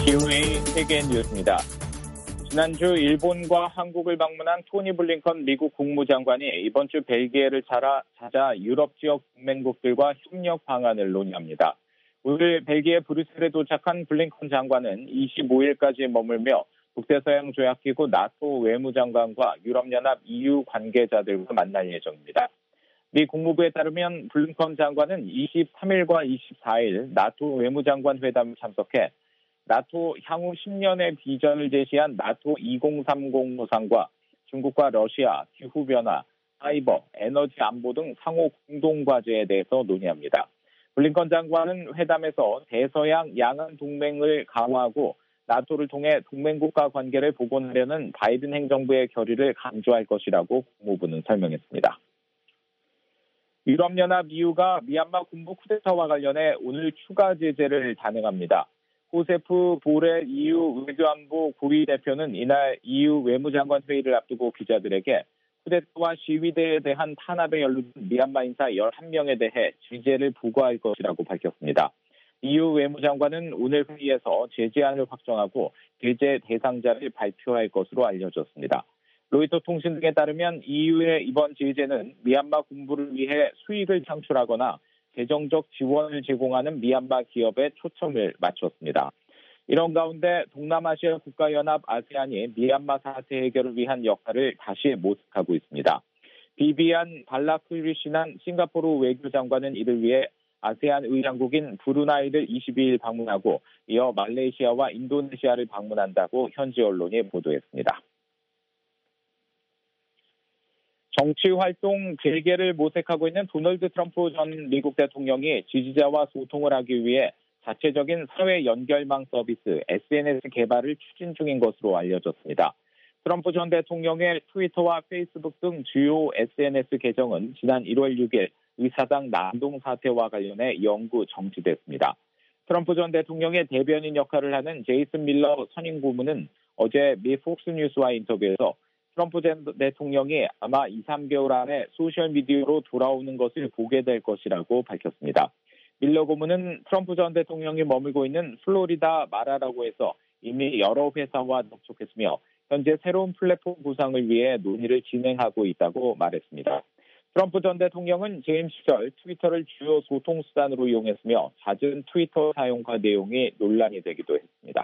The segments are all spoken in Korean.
기후의 세계 뉴스입니다. 지난주 일본과 한국을 방문한 토니 블링컨 미국 국무장관이 이번 주 벨기에를 찾아 유럽 지역 동맹국들과 협력 방안을 논의합니다. 오늘 벨기에 브뤼셀에 도착한 블링컨 장관은 25일까지 머물며 북대서양조약기구 나토 외무장관과 유럽연합 EU 관계자들과 만날 예정입니다. 미 국무부에 따르면 블링컨 장관은 23일과 24일 나토 외무장관 회담에 참석해 나토 향후 10년의 비전을 제시한 나토 2030 무상과 중국과 러시아, 기후변화, 사이버, 에너지 안보 등 상호 공동과제에 대해서 논의합니다. 블링컨 장관은 회담에서 대서양 양안 동맹을 강화하고 나토를 통해 동맹국가 관계를 복원하려는 바이든 행정부의 결의를 강조할 것이라고 국무부는 설명했습니다. 유럽연합 EU가 미얀마 군부 쿠데타와 관련해 오늘 추가 제재를 단행합니다. 호세프 보렐 EU 외교안보 고위 대표는 이날 EU 외무장관 회의를 앞두고 기자들에게 쿠데타와 시위대에 대한 탄압에 연루된 미얀마 인사 11명에 대해 제재를 부과할 것이라고 밝혔습니다. EU 외무장관은 오늘 회의에서 제재안을 확정하고 제재 대상자를 발표할 것으로 알려졌습니다. 로이터 통신 등에 따르면 EU의 이번 제재는 미얀마 군부를 위해 수익을 창출하거나 재정적 지원을 제공하는 미얀마 기업에 초점을 맞췄습니다. 이런 가운데 동남아시아 국가연합 아세안이 미얀마 사태 해결을 위한 역할을 다시 모색하고 있습니다. 비비안 발라크리시난 싱가포르 외교장관은 이를 위해 아세안 의장국인 브루나이를 22일 방문하고 이어 말레이시아와 인도네시아를 방문한다고 현지 언론이 보도했습니다. 정치활동 재개를 모색하고 있는 도널드 트럼프 전 미국 대통령이 지지자와 소통을 하기 위해 자체적인 사회 연결망 서비스 SNS 개발을 추진 중인 것으로 알려졌습니다. 트럼프 전 대통령의 트위터와 페이스북 등 주요 SNS 계정은 지난 1월 6일 의사당 난동 사태와 관련해 영구 정지됐습니다. 트럼프 전 대통령의 대변인 역할을 하는 제이슨 밀러 선임 고문은 어제 미 폭스뉴스와 인터뷰에서 트럼프 전 대통령이 아마 2-3개월 안에 소셜미디어로 돌아오는 것을 보게 될 것이라고 밝혔습니다. 밀러 고문은 트럼프 전 대통령이 머물고 있는 플로리다 마라라고에서 이미 여러 회사와 접촉했으며 현재 새로운 플랫폼 구상을 위해 논의를 진행하고 있다고 말했습니다. 트럼프 전 대통령은 재임 시절 트위터를 주요 소통 수단으로 이용했으며 잦은 트위터 사용과 내용이 논란이 되기도 했습니다.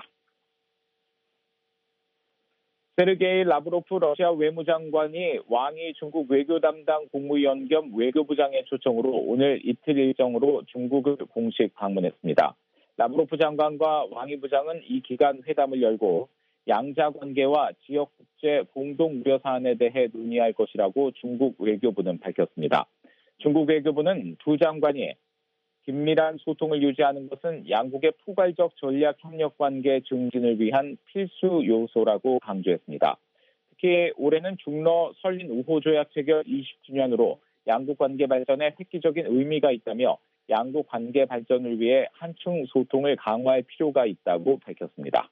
세르게이 라브로프 러시아 외무장관이 왕이 중국 외교 담당 국무위원 겸 외교부장의 초청으로 오늘 이틀 일정으로 중국을 공식 방문했습니다. 라브로프 장관과 왕이 부장은 이 기간 회담을 열고 양자 관계와 지역 국제 공동 우려 사안에 대해 논의할 것이라고 중국 외교부는 밝혔습니다. 중국 외교부는 두 장관이 긴밀한 소통을 유지하는 것은 양국의 포괄적 전략 협력 관계 증진을 위한 필수 요소라고 강조했습니다. 특히 올해는 중러 설린 우호 조약 체결 20주년으로 양국 관계 발전에 획기적인 의미가 있다며 양국 관계 발전을 위해 한층 소통을 강화할 필요가 있다고 밝혔습니다.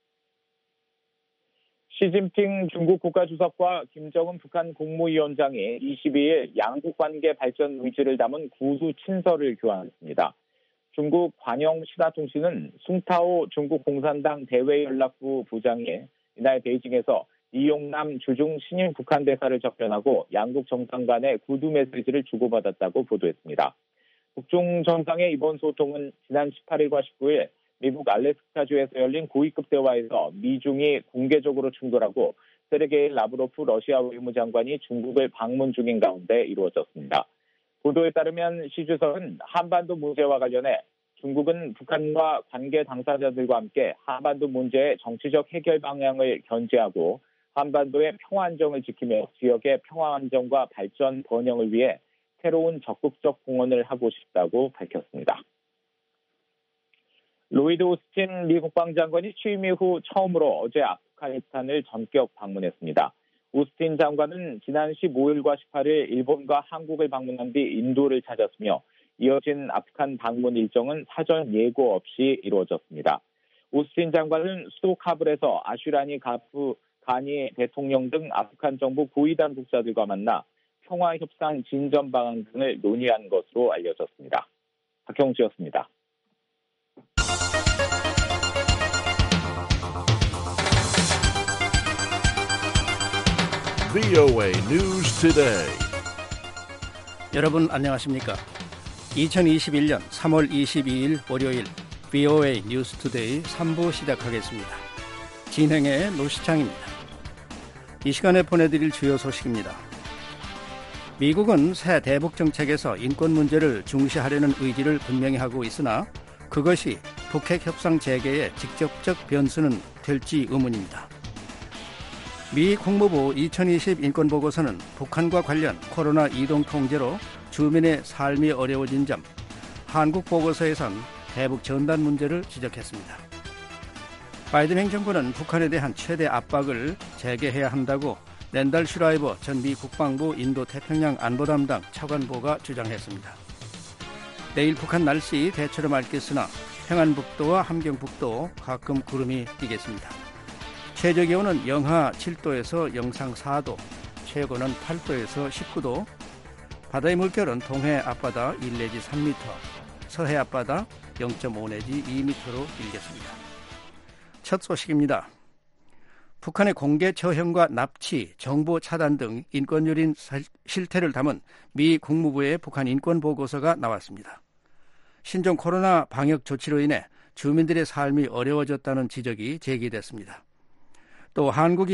시진핑 중국 국가주석과 김정은 북한 국무위원장이 22일 양국 관계 발전 의지를 담은 구두 친서를 교환했습니다. 중국 관영 신화통신은 숭타오 중국 공산당 대외연락부 부장이 이날 베이징에서 이용남 주중 신임 북한 대사를 접견하고 양국 정상 간의 구두 메시지를 주고받았다고 보도했습니다. 북중 정상의 이번 소통은 지난 18일과 19일 미국 알래스카주에서 열린 고위급 대화에서 미중이 공개적으로 충돌하고 세르게이 라브로프 러시아 외무장관이 중국을 방문 중인 가운데 이루어졌습니다. 보도에 따르면 시 주석은 한반도 문제와 관련해 중국은 북한과 관계 당사자들과 함께 한반도 문제의 정치적 해결 방향을 견지하고 한반도의 평화 안정을 지키며 지역의 평화 안정과 발전 번영을 위해 새로운 적극적 공헌을 하고 싶다고 밝혔습니다. 로이드 오스틴 미 국방장관이 취임 이후 처음으로 어제 아프가니스탄을 전격 방문했습니다. 오스틴 장관은 지난 15일과 18일 일본과 한국을 방문한 뒤 인도를 찾았으며 이어진 아프간 방문 일정은 사전 예고 없이 이루어졌습니다. 오스틴 장관은 수도 카불에서 아슈라니 가니 대통령 등 아프간 정부 고위 당국자들과 만나 평화협상 진전 방안 등을 논의한 것으로 알려졌습니다. 박형주였습니다. VOA News Today. 여러분 안녕하십니까? 2021년 3월 22일 월요일 VOA News Today 3부 시작하겠습니다. 진행의 노시창입니다. 이 시간에 보내드릴 주요 소식입니다. 미국은 새 대북 정책에서 인권 문제를 중시하려는 의지를 분명히 하고 있으나 그것이 북핵 협상 재개의 직접적 변수는 될지 의문입니다. 미 국무부 2020 인권보고서는 북한과 관련 코로나 이동 통제로 주민의 삶이 어려워진 점, 한국 보고서에선 대북 전단 문제를 지적했습니다. 바이든 행정부는 북한에 대한 최대 압박을 재개해야 한다고 랜달 슈라이버 전 미 국방부 인도태평양 안보담당 차관보가 주장했습니다. 내일 북한 날씨 대체로 맑겠으나 평안북도와 함경북도 가끔 구름이 끼겠습니다. 최저기온은 영하 7도에서 영상 4도, 최고는 8도에서 19도, 바다의 물결은 동해 앞바다 1 내지 3m, 서해 앞바다 0.5 내지 2m로 일겠습니다. 첫 소식입니다. 북한의 공개 처형과 납치, 정보 차단 등 인권유린 실태를 담은 미 국무부의 북한 인권 보고서가 나왔습니다. 신종 코로나 방역 조치로 인해 주민들의 삶이 어려워졌다는 지적이 제기됐습니다. 또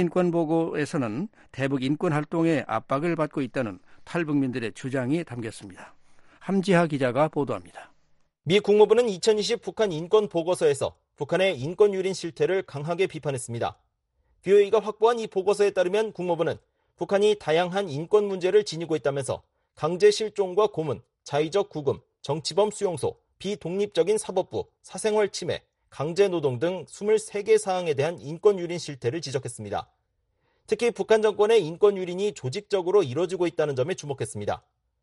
한국인권보고에서는 대북 인권활동에 압박을 받고 있다는 탈북민들의 주장이 담겼습니다. 함지하 기자가 보도합니다. 미 국무부는 2020 북한 인권보고서에서 북한의 인권유린 실태를 강하게 비판했습니다. VOA가 확보한 이 보고서에 따르면 국무부는 북한이 다양한 인권 문제를 지니고 있다면서 강제 실종과 고문, 자의적 구금, 정치범 수용소, 비독립적인 사법부, 사생활 침해, 강제노동 등 23개 사항에 대한 인권유린 실태를 지적했습니다. 특히 북한 정권의 인권유린이 조직적으로 이뤄지고 있다는 점에 주목했습니다.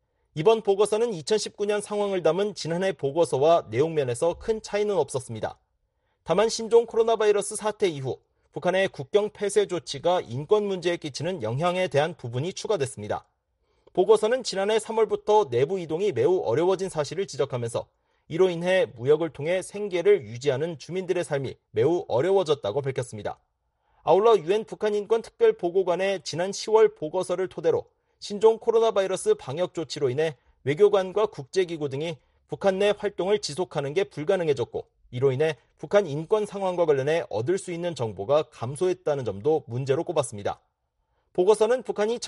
이번 보고서는 2019년 상황을 담은 지난해 보고서와 내용면에서 큰 차이는 없었습니다. 다만 신종 코로나 바이러스 사태 이후 북한의 국경 폐쇄 조치가 인권 문제에 끼치는 영향에 대한 부분이 추가됐습니다. 보고서는 지난해 3월부터 내부 이동이 매우 어려워진 사실을 지적하면서 이로 인해 무역을 통해 생계를 유지하는 주민들의 삶이 매우 어려워졌다고 밝혔습니다. 아울러 유엔 북한인권특별보고관의 지난 10월 보고서를 토대로 신종 코로나 바이러스 방역 조치로 인해 외교관과 국제기구 등이 북한 내 활동을 지속하는 게 불가능해졌고 이로 인해 북한 인권 상황과 관련해 얻을 수 있는 정보가 감소했다는 점도 문제로 꼽았습니다. 보고서는 북한이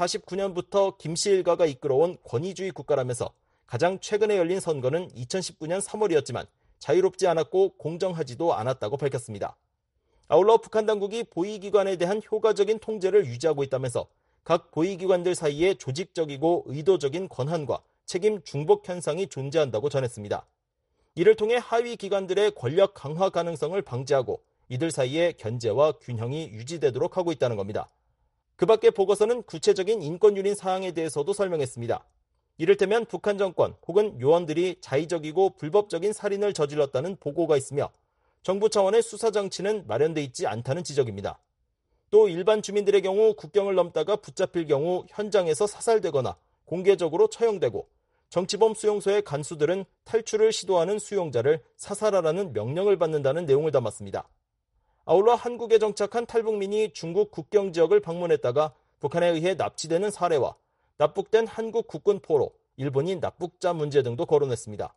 1949년부터 김씨 일가가 이끌어온 권위주의 국가라면서 가장 최근에 열린 선거는 2019년 3월이었지만 자유롭지 않았고 공정하지도 않았다고 밝혔습니다. 아울러 북한 당국이 보위기관에 대한 효과적인 통제를 유지하고 있다면서 각 보위기관들 사이에 조직적이고 의도적인 권한과 책임 중복 현상이 존재한다고 전했습니다. 이를 통해 하위 기관들의 권력 강화 가능성을 방지하고 이들 사이의 견제와 균형이 유지되도록 하고 있다는 겁니다. 그 밖에 보고서는 구체적인 인권유린 사항에 대해서도 설명했습니다. 이를테면 북한 정권 혹은 요원들이 자의적이고 불법적인 살인을 저질렀다는 보고가 있으며 정부 차원의 수사 장치는 마련돼 있지 않다는 지적입니다. 또 일반 주민들의 경우 국경을 넘다가 붙잡힐 경우 현장에서 사살되거나 공개적으로 처형되고 정치범 수용소의 간수들은 탈출을 시도하는 수용자를 사살하라는 명령을 받는다는 내용을 담았습니다. 아울러 한국에 정착한 탈북민이 중국 국경 지역을 방문했다가 북한에 의해 납치되는 사례와 납북된 한국 국군 포로, 일본인 납북자 문제 등도 거론했습니다.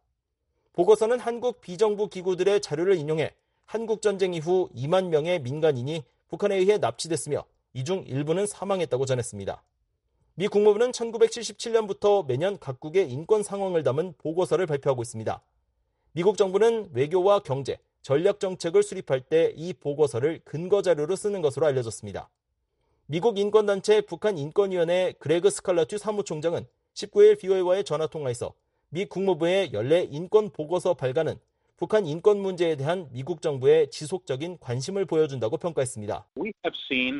보고서는 한국 비정부 기구들의 자료를 인용해 한국전쟁 이후 2만 명의 민간인이 북한에 의해 납치됐으며 이 중 일부는 사망했다고 전했습니다. 미 국무부는 1977년부터 매년 각국의 인권 상황을 담은 보고서를 발표하고 있습니다. 미국 정부는 외교와 경제, 전략 정책을 수립할 때 이 보고서를 근거 자료로 쓰는 것으로 알려졌습니다. 미국 인권단체 북한인권위원회 그레그 스칼라튜 사무총장은 19일 VOA와의 전화통화에서 미 국무부의 연례 인권보고서 발간은 북한 인권 문제에 대한 미국 정부의 지속적인 관심을 보여준다고 평가했습니다. We have seen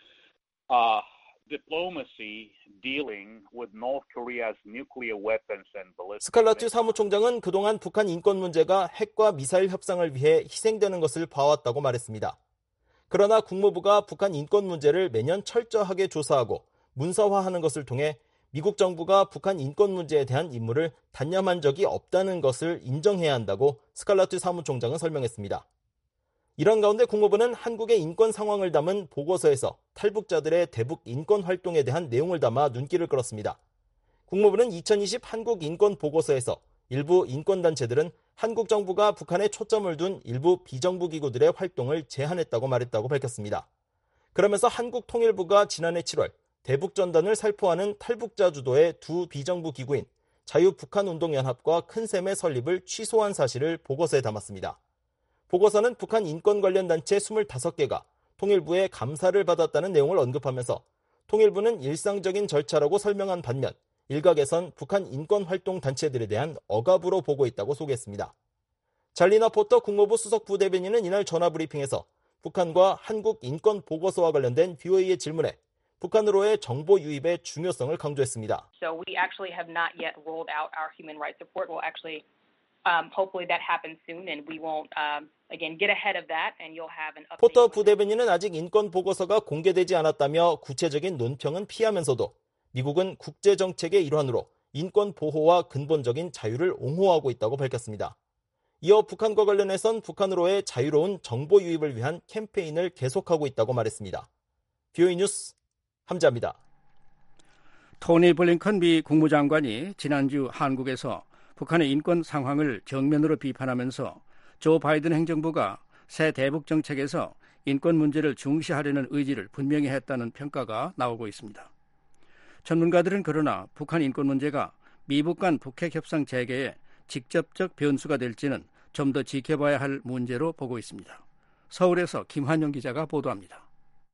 diplomacy dealing with North Korea's nuclear weapons and ballistic 스칼라튜 사무총장은 그동안 북한 인권 문제가 핵과 미사일 협상을 위해 희생되는 것을 봐왔다고 말했습니다. 그러나 국무부가 북한 인권 문제를 매년 철저하게 조사하고 문서화하는 것을 통해 미국 정부가 북한 인권 문제에 대한 임무를 단념한 적이 없다는 것을 인정해야 한다고 스칼라투 사무총장은 설명했습니다. 이런 가운데 국무부는 한국의 인권 상황을 담은 보고서에서 탈북자들의 대북 인권 활동에 대한 내용을 담아 눈길을 끌었습니다. 국무부는 2020 한국 인권 보고서에서 일부 인권단체들은 한국 정부가 북한에 초점을 둔 일부 비정부 기구들의 활동을 제한했다고 말했다고 밝혔습니다. 그러면서 한국통일부가 지난해 7월 대북전단을 살포하는 탈북자 주도의 두 비정부 기구인 자유북한운동연합과 큰샘의 설립을 취소한 사실을 보고서에 담았습니다. 보고서는 북한 인권 관련 단체 25개가 통일부의 감사를 받았다는 내용을 언급하면서 통일부는 일상적인 절차라고 설명한 반면 일각에선 북한 인권활동 단체들에 대한 억압으로 보고 있다고 소개했습니다. 잘리나 포터 국무부 수석 부대변인은 이날 전화브리핑에서 북한과 한국 인권 보고서와 관련된 VOA의 질문에 북한으로의 정보 유입의 중요성을 강조했습니다. So we actually have not yet rolled out our human rights report. We'll actually hopefully that happens soon and we won't again get ahead of that and you'll have an update. 포터 부대변인은 아직 인권 보고서가 공개되지 않았다며 구체적인 논평은 피하면서도 미국은 국제 정책의 일환으로 인권 보호와 근본적인 자유를 옹호하고 있다고 밝혔습니다. 이어 북한과 관련해선 북한으로의 자유로운 정보 유입을 위한 캠페인을 계속하고 있다고 말했습니다. VOA 뉴스 함자입니다. 토니 블링컨 미 국무장관이 지난주 한국에서 북한의 인권 상황을 정면으로 비판하면서 조 바이든 행정부가 새 대북 정책에서 인권 문제를 중시하려는 의지를 분명히 했다는 평가가 나오고 있습니다. 전문가들은 그러나 북한 인권 문제가 미북 간 북핵 협상 재개에 직접적 변수가 될지는 좀 더 지켜봐야 할 문제로 보고 있습니다. 서울에서 김한영 기자가 보도합니다.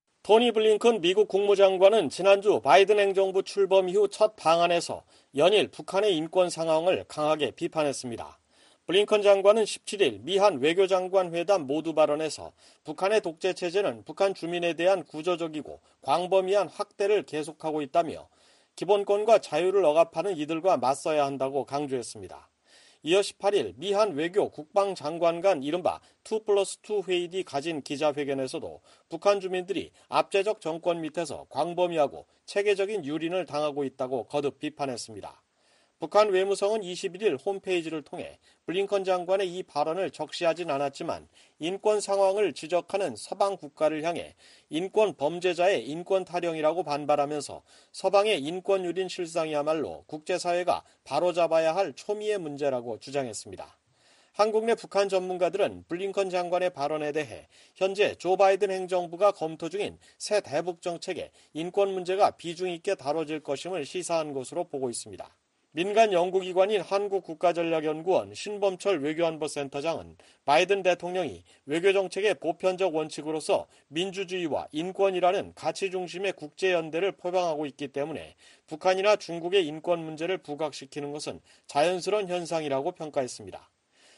토니 블링컨 미국 국무장관은 지난주 바이든 행정부 출범 이후 첫 방한에서 연일 북한의 인권 상황을 강하게 비판했습니다. 블링컨 장관은 17일 미한 외교장관 회담 모두 발언에서 북한의 독재 체제는 북한 주민에 대한 구조적이고 광범위한 확대를 계속하고 있다며 기본권과 자유를 억압하는 이들과 맞서야 한다고 강조했습니다. 이어 18일 미한 외교 국방장관 간 이른바 2+2 회의 뒤 가진 기자회견에서도 북한 주민들이 압제적 정권 밑에서 광범위하고 체계적인 유린을 당하고 있다고 거듭 비판했습니다. 북한 외무성은 21일 홈페이지를 통해 블링컨 장관의 이 발언을 적시하진 않았지만 인권 상황을 지적하는 서방 국가를 향해 인권 범죄자의 인권 타령이라고 반발하면서 서방의 인권 유린 실상이야말로 국제사회가 바로잡아야 할 초미의 문제라고 주장했습니다. 한국 내 북한 전문가들은 블링컨 장관의 발언에 대해 현재 조 바이든 행정부가 검토 중인 새 대북 정책에 인권 문제가 비중 있게 다뤄질 것임을 시사한 것으로 보고 있습니다. 민간 연구기관인 한국국가전략연구원 신범철 외교안보센터장은 바이든 대통령이 외교정책의 보편적 원칙으로서 민주주의와 인권이라는 가치 중심의 국제연대를 표방하고 있기 때문에 북한이나 중국의 인권 문제를 부각시키는 것은 자연스러운 현상이라고 평가했습니다.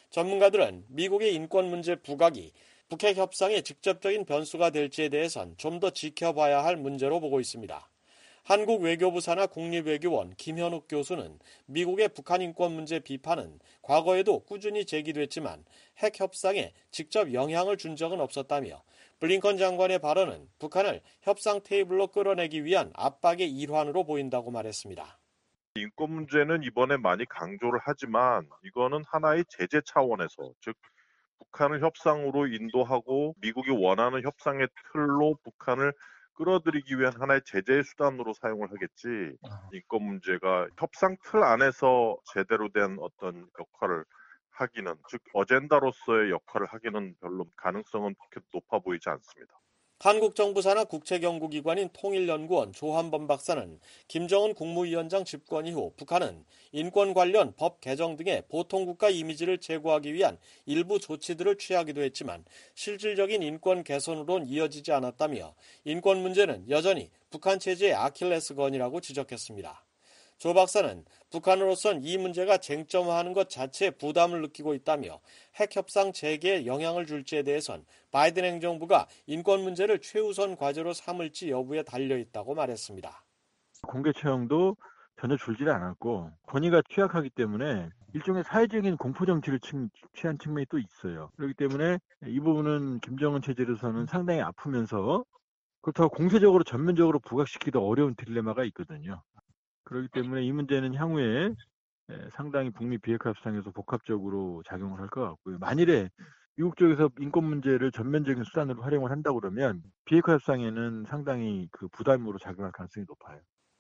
전문가들은 미국의 인권 문제 부각이 북핵 협상의 직접적인 변수가 될지에 대해선 좀 더 지켜봐야 할 문제로 보고 있습니다. 한국 외교부 산하 국립외교원 김현욱 교수는 미국의 북한 인권 문제 비판은 과거에도 꾸준히 제기됐지만 핵 협상에 직접 영향을 준 적은 없었다며 블링컨 장관의 발언은 북한을 협상 테이블로 끌어내기 위한 압박의 일환으로 보인다고 말했습니다. 인권 문제는 이번에 많이 강조를 하지만 이거는 하나의 제재 차원에서, 즉 북한을 협상으로 인도하고 미국이 원하는 협상의 틀로 북한을 끌어들이기 위한 하나의 제재의 수단으로 사용을 하겠지, 인권 문제가 협상 틀 안에서 제대로 된 어떤 역할을 하기는, 즉 어젠다로서의 역할을 하기는 별로 가능성은 그렇게 높아 보이지 않습니다. 한국 정부 산하 국책연구기관인 통일연구원 조한범 박사는 김정은 국무위원장 집권 이후 북한은 인권 관련 법 개정 등의 보통국가 이미지를 제고하기 위한 일부 조치들을 취하기도 했지만 실질적인 인권 개선으론 이어지지 않았다며 인권 문제는 여전히 북한 체제의 아킬레스건이라고 지적했습니다. 조 박사는 북한으로선 이 문제가 쟁점화하는 것 자체에 부담을 느끼고 있다며 핵 협상 재개에 영향을 줄지에 대해선 바이든 행정부가 인권 문제를 최우선 과제로 삼을지 여부에 달려있다고 말했습니다. 공개 처형도 전혀 줄지 않았고 권위가 취약하기 때문에 일종의 사회적인 공포 정치를 취한 측면이 또 있어요. 그렇기 때문에 이 부분은 김정은 체제로서는 상당히 아프면서 그렇다고 공세적으로 전면적으로 부각시키기도 어려운 딜레마가 있거든요. 그렇기 때문에 이 문제는 향후에 상당히 북미 비핵화 협상에서 복합적으로 작용을 할 것 같고요. 만일에 미국 쪽에서 인권 문제를 전면적인 수단으로 활용을 한다고 그러면 비핵화 협상에는 상당히 그 부담으로 작용할 가능성이 높아요.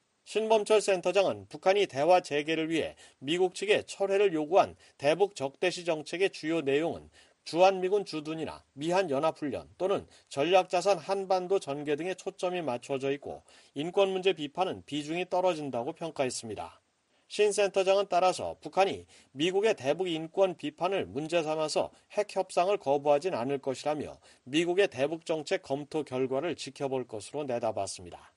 신범철 센터장은 북한이 대화 재개를 위해 미국 측에 철회를 요구한 대북 적대시 정책의 주요 내용은 주한미군 주둔이나 미한연합훈련 또는 전략자산 한반도 전개 등에 초점이 맞춰져 있고 인권 문제 비판은 비중이 떨어진다고 평가했습니다. 신 센터장은 따라서 북한이 미국의 대북 인권 비판을 문제 삼아서 핵 협상을 거부하진 않을 것이라며 미국의 대북 정책 검토 결과를 지켜볼 것으로 내다봤습니다.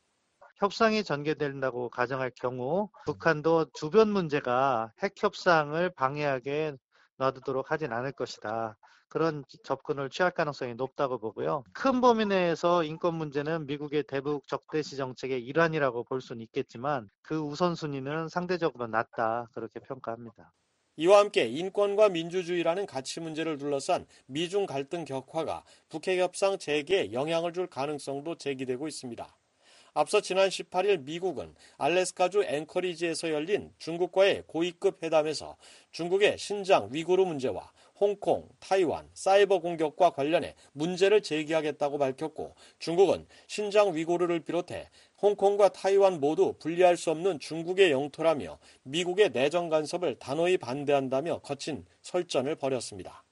협상이 전개된다고 가정할 경우 북한도 주변 문제가 핵 협상을 방해하게 놔두도록 하진 않을 것이다. 그런 접근을 취할 가능성이 높다고 보고요. 큰 범위 내에서 인권 문제는 미국의 대북 적대시 정책의 일환이라고 볼 수는 있겠지만 그 우선순위는 상대적으로 낮다. 그렇게 평가합니다. 이와 함께 인권과 민주주의라는 가치 문제를 둘러싼 미중 갈등 격화가 북핵 협상 재개에 영향을 줄 가능성도 제기되고 있습니다. 앞서 지난 18일 미국은 알래스카주 앵커리지에서 열린 중국과의 고위급 회담에서 중국의 신장 위구르 문제와 홍콩, 타이완, 사이버 공격과 관련해 문제를 제기하겠다고 밝혔고 중국은 신장 위구르를 비롯해 홍콩과 타이완 모두 분리할 수 없는 중국의 영토라며 미국의 내정 간섭을 단호히 반대한다며 거친 설전을 벌였습니다.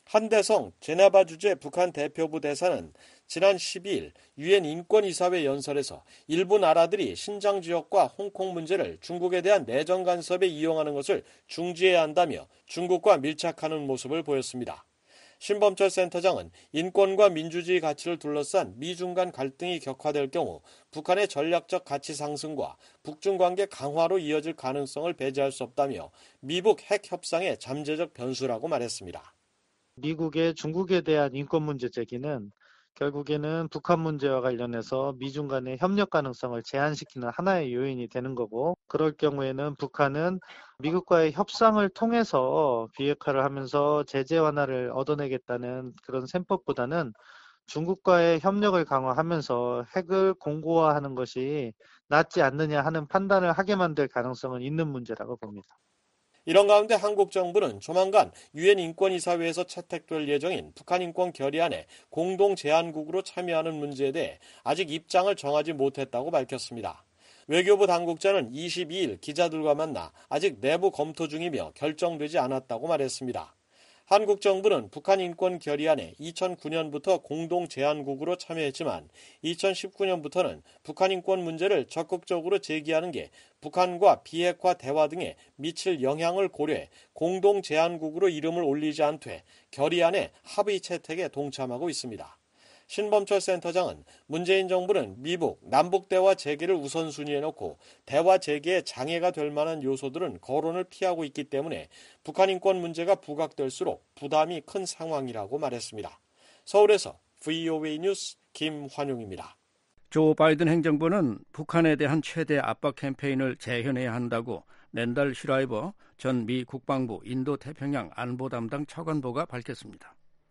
한대성 제네바 주재 북한 대표부 대사는 지난 12일 유엔 인권이사회 연설에서 일부 나라들이 신장 지역과 홍콩 문제를 중국에 대한 내정 간섭에 이용하는 것을 중지해야 한다며 중국과 밀착하는 모습을 보였습니다. 신범철 센터장은 인권과 민주주의 가치를 둘러싼 미중 간 갈등이 격화될 경우 북한의 전략적 가치 상승과 북중 관계 강화로 이어질 가능성을 배제할 수 없다며 미북 핵 협상의 잠재적 변수라고 말했습니다. 미국의 중국에 대한 인권 문제 제기는 결국에는 북한 문제와 관련해서 미중 간의 협력 가능성을 제한시키는 하나의 요인이 되는 거고 그럴 경우에는 북한은 미국과의 협상을 통해서 비핵화를 하면서 제재 완화를 얻어내겠다는 그런 셈법보다는 중국과의 협력을 강화하면서 핵을 공고화하는 것이 낫지 않느냐 하는 판단을 하게 만들 가능성은 있는 문제라고 봅니다. 이런 가운데 한국 정부는 조만간 유엔 인권이사회에서 채택될 예정인 북한 인권 결의안에 공동 제안국으로 참여하는 문제에 대해 아직 입장을 정하지 못했다고 밝혔습니다. 외교부 당국자는 22일 기자들과 만나 아직 내부 검토 중이며 결정되지 않았다고 말했습니다. 한국 정부는 북한 인권 결의안에 2009년부터 공동 제안국으로 참여했지만 2019년부터는 북한 인권 문제를 적극적으로 제기하는 게 북한과 비핵화 대화 등에 미칠 영향을 고려해 공동 제안국으로 이름을 올리지 않되 결의안의 합의 채택에 동참하고 있습니다. 신범철 센터장은 문재인 정부는 미북, 남북 대화 재개를 우선순위에 놓고 대화 재개에 장애가 될 만한 요소들은 거론을 피하고 있기 때문에 북한 인권 문제가 부각될수록 부담이 큰 상황이라고 말했습니다. 서울에서 VOA 뉴스 김환용입니다. 조 바이든 행정부는 북한에 대한 최대 압박 캠페인을 재현해야 한다고 랜달 슈라이버 전 미 국방부 인도태평양 안보 담당 차관보가 밝혔습니다.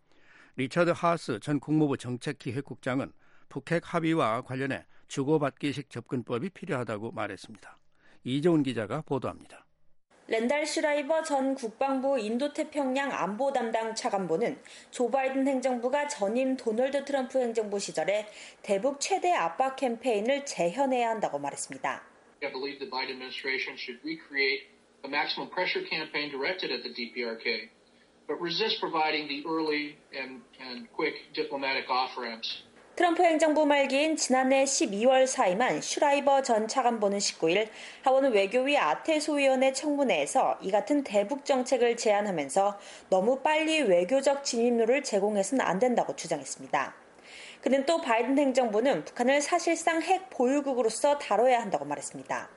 리처드 하스 전 국무부 정책기획국장은 북핵 합의와 관련해 주고받기식 접근법이 필요하다고 말했습니다. 이재훈 기자가 보도합니다. 랜달 슈라이버 전 국방부 인도태평양 안보 담당 차관보는 조 바이든 행정부가 전임 도널드 트럼프 행정부 시절에 대북 최대 압박 캠페인을 재현해야 한다고 말했습니다. I believe the Biden administration should recreate a maximum pressure campaign directed at the DPRK. But resist providing the early and quick diplomatic off-ramps. 트럼프 행정부 말기인 지난해 12월 사임한 슈라이버 전 차관보는 19일 하원 외교위 아태 소위원회 청문회에서 이 같은 대북 정책을 제안하면서 너무 빨리 외교적 진입로를 제공해서는 안 된다고 주장했습니다. 그는 또 바이든 행정부는 북한을 사실상 핵 보유국으로서 다뤄야 한다고 말했습니다.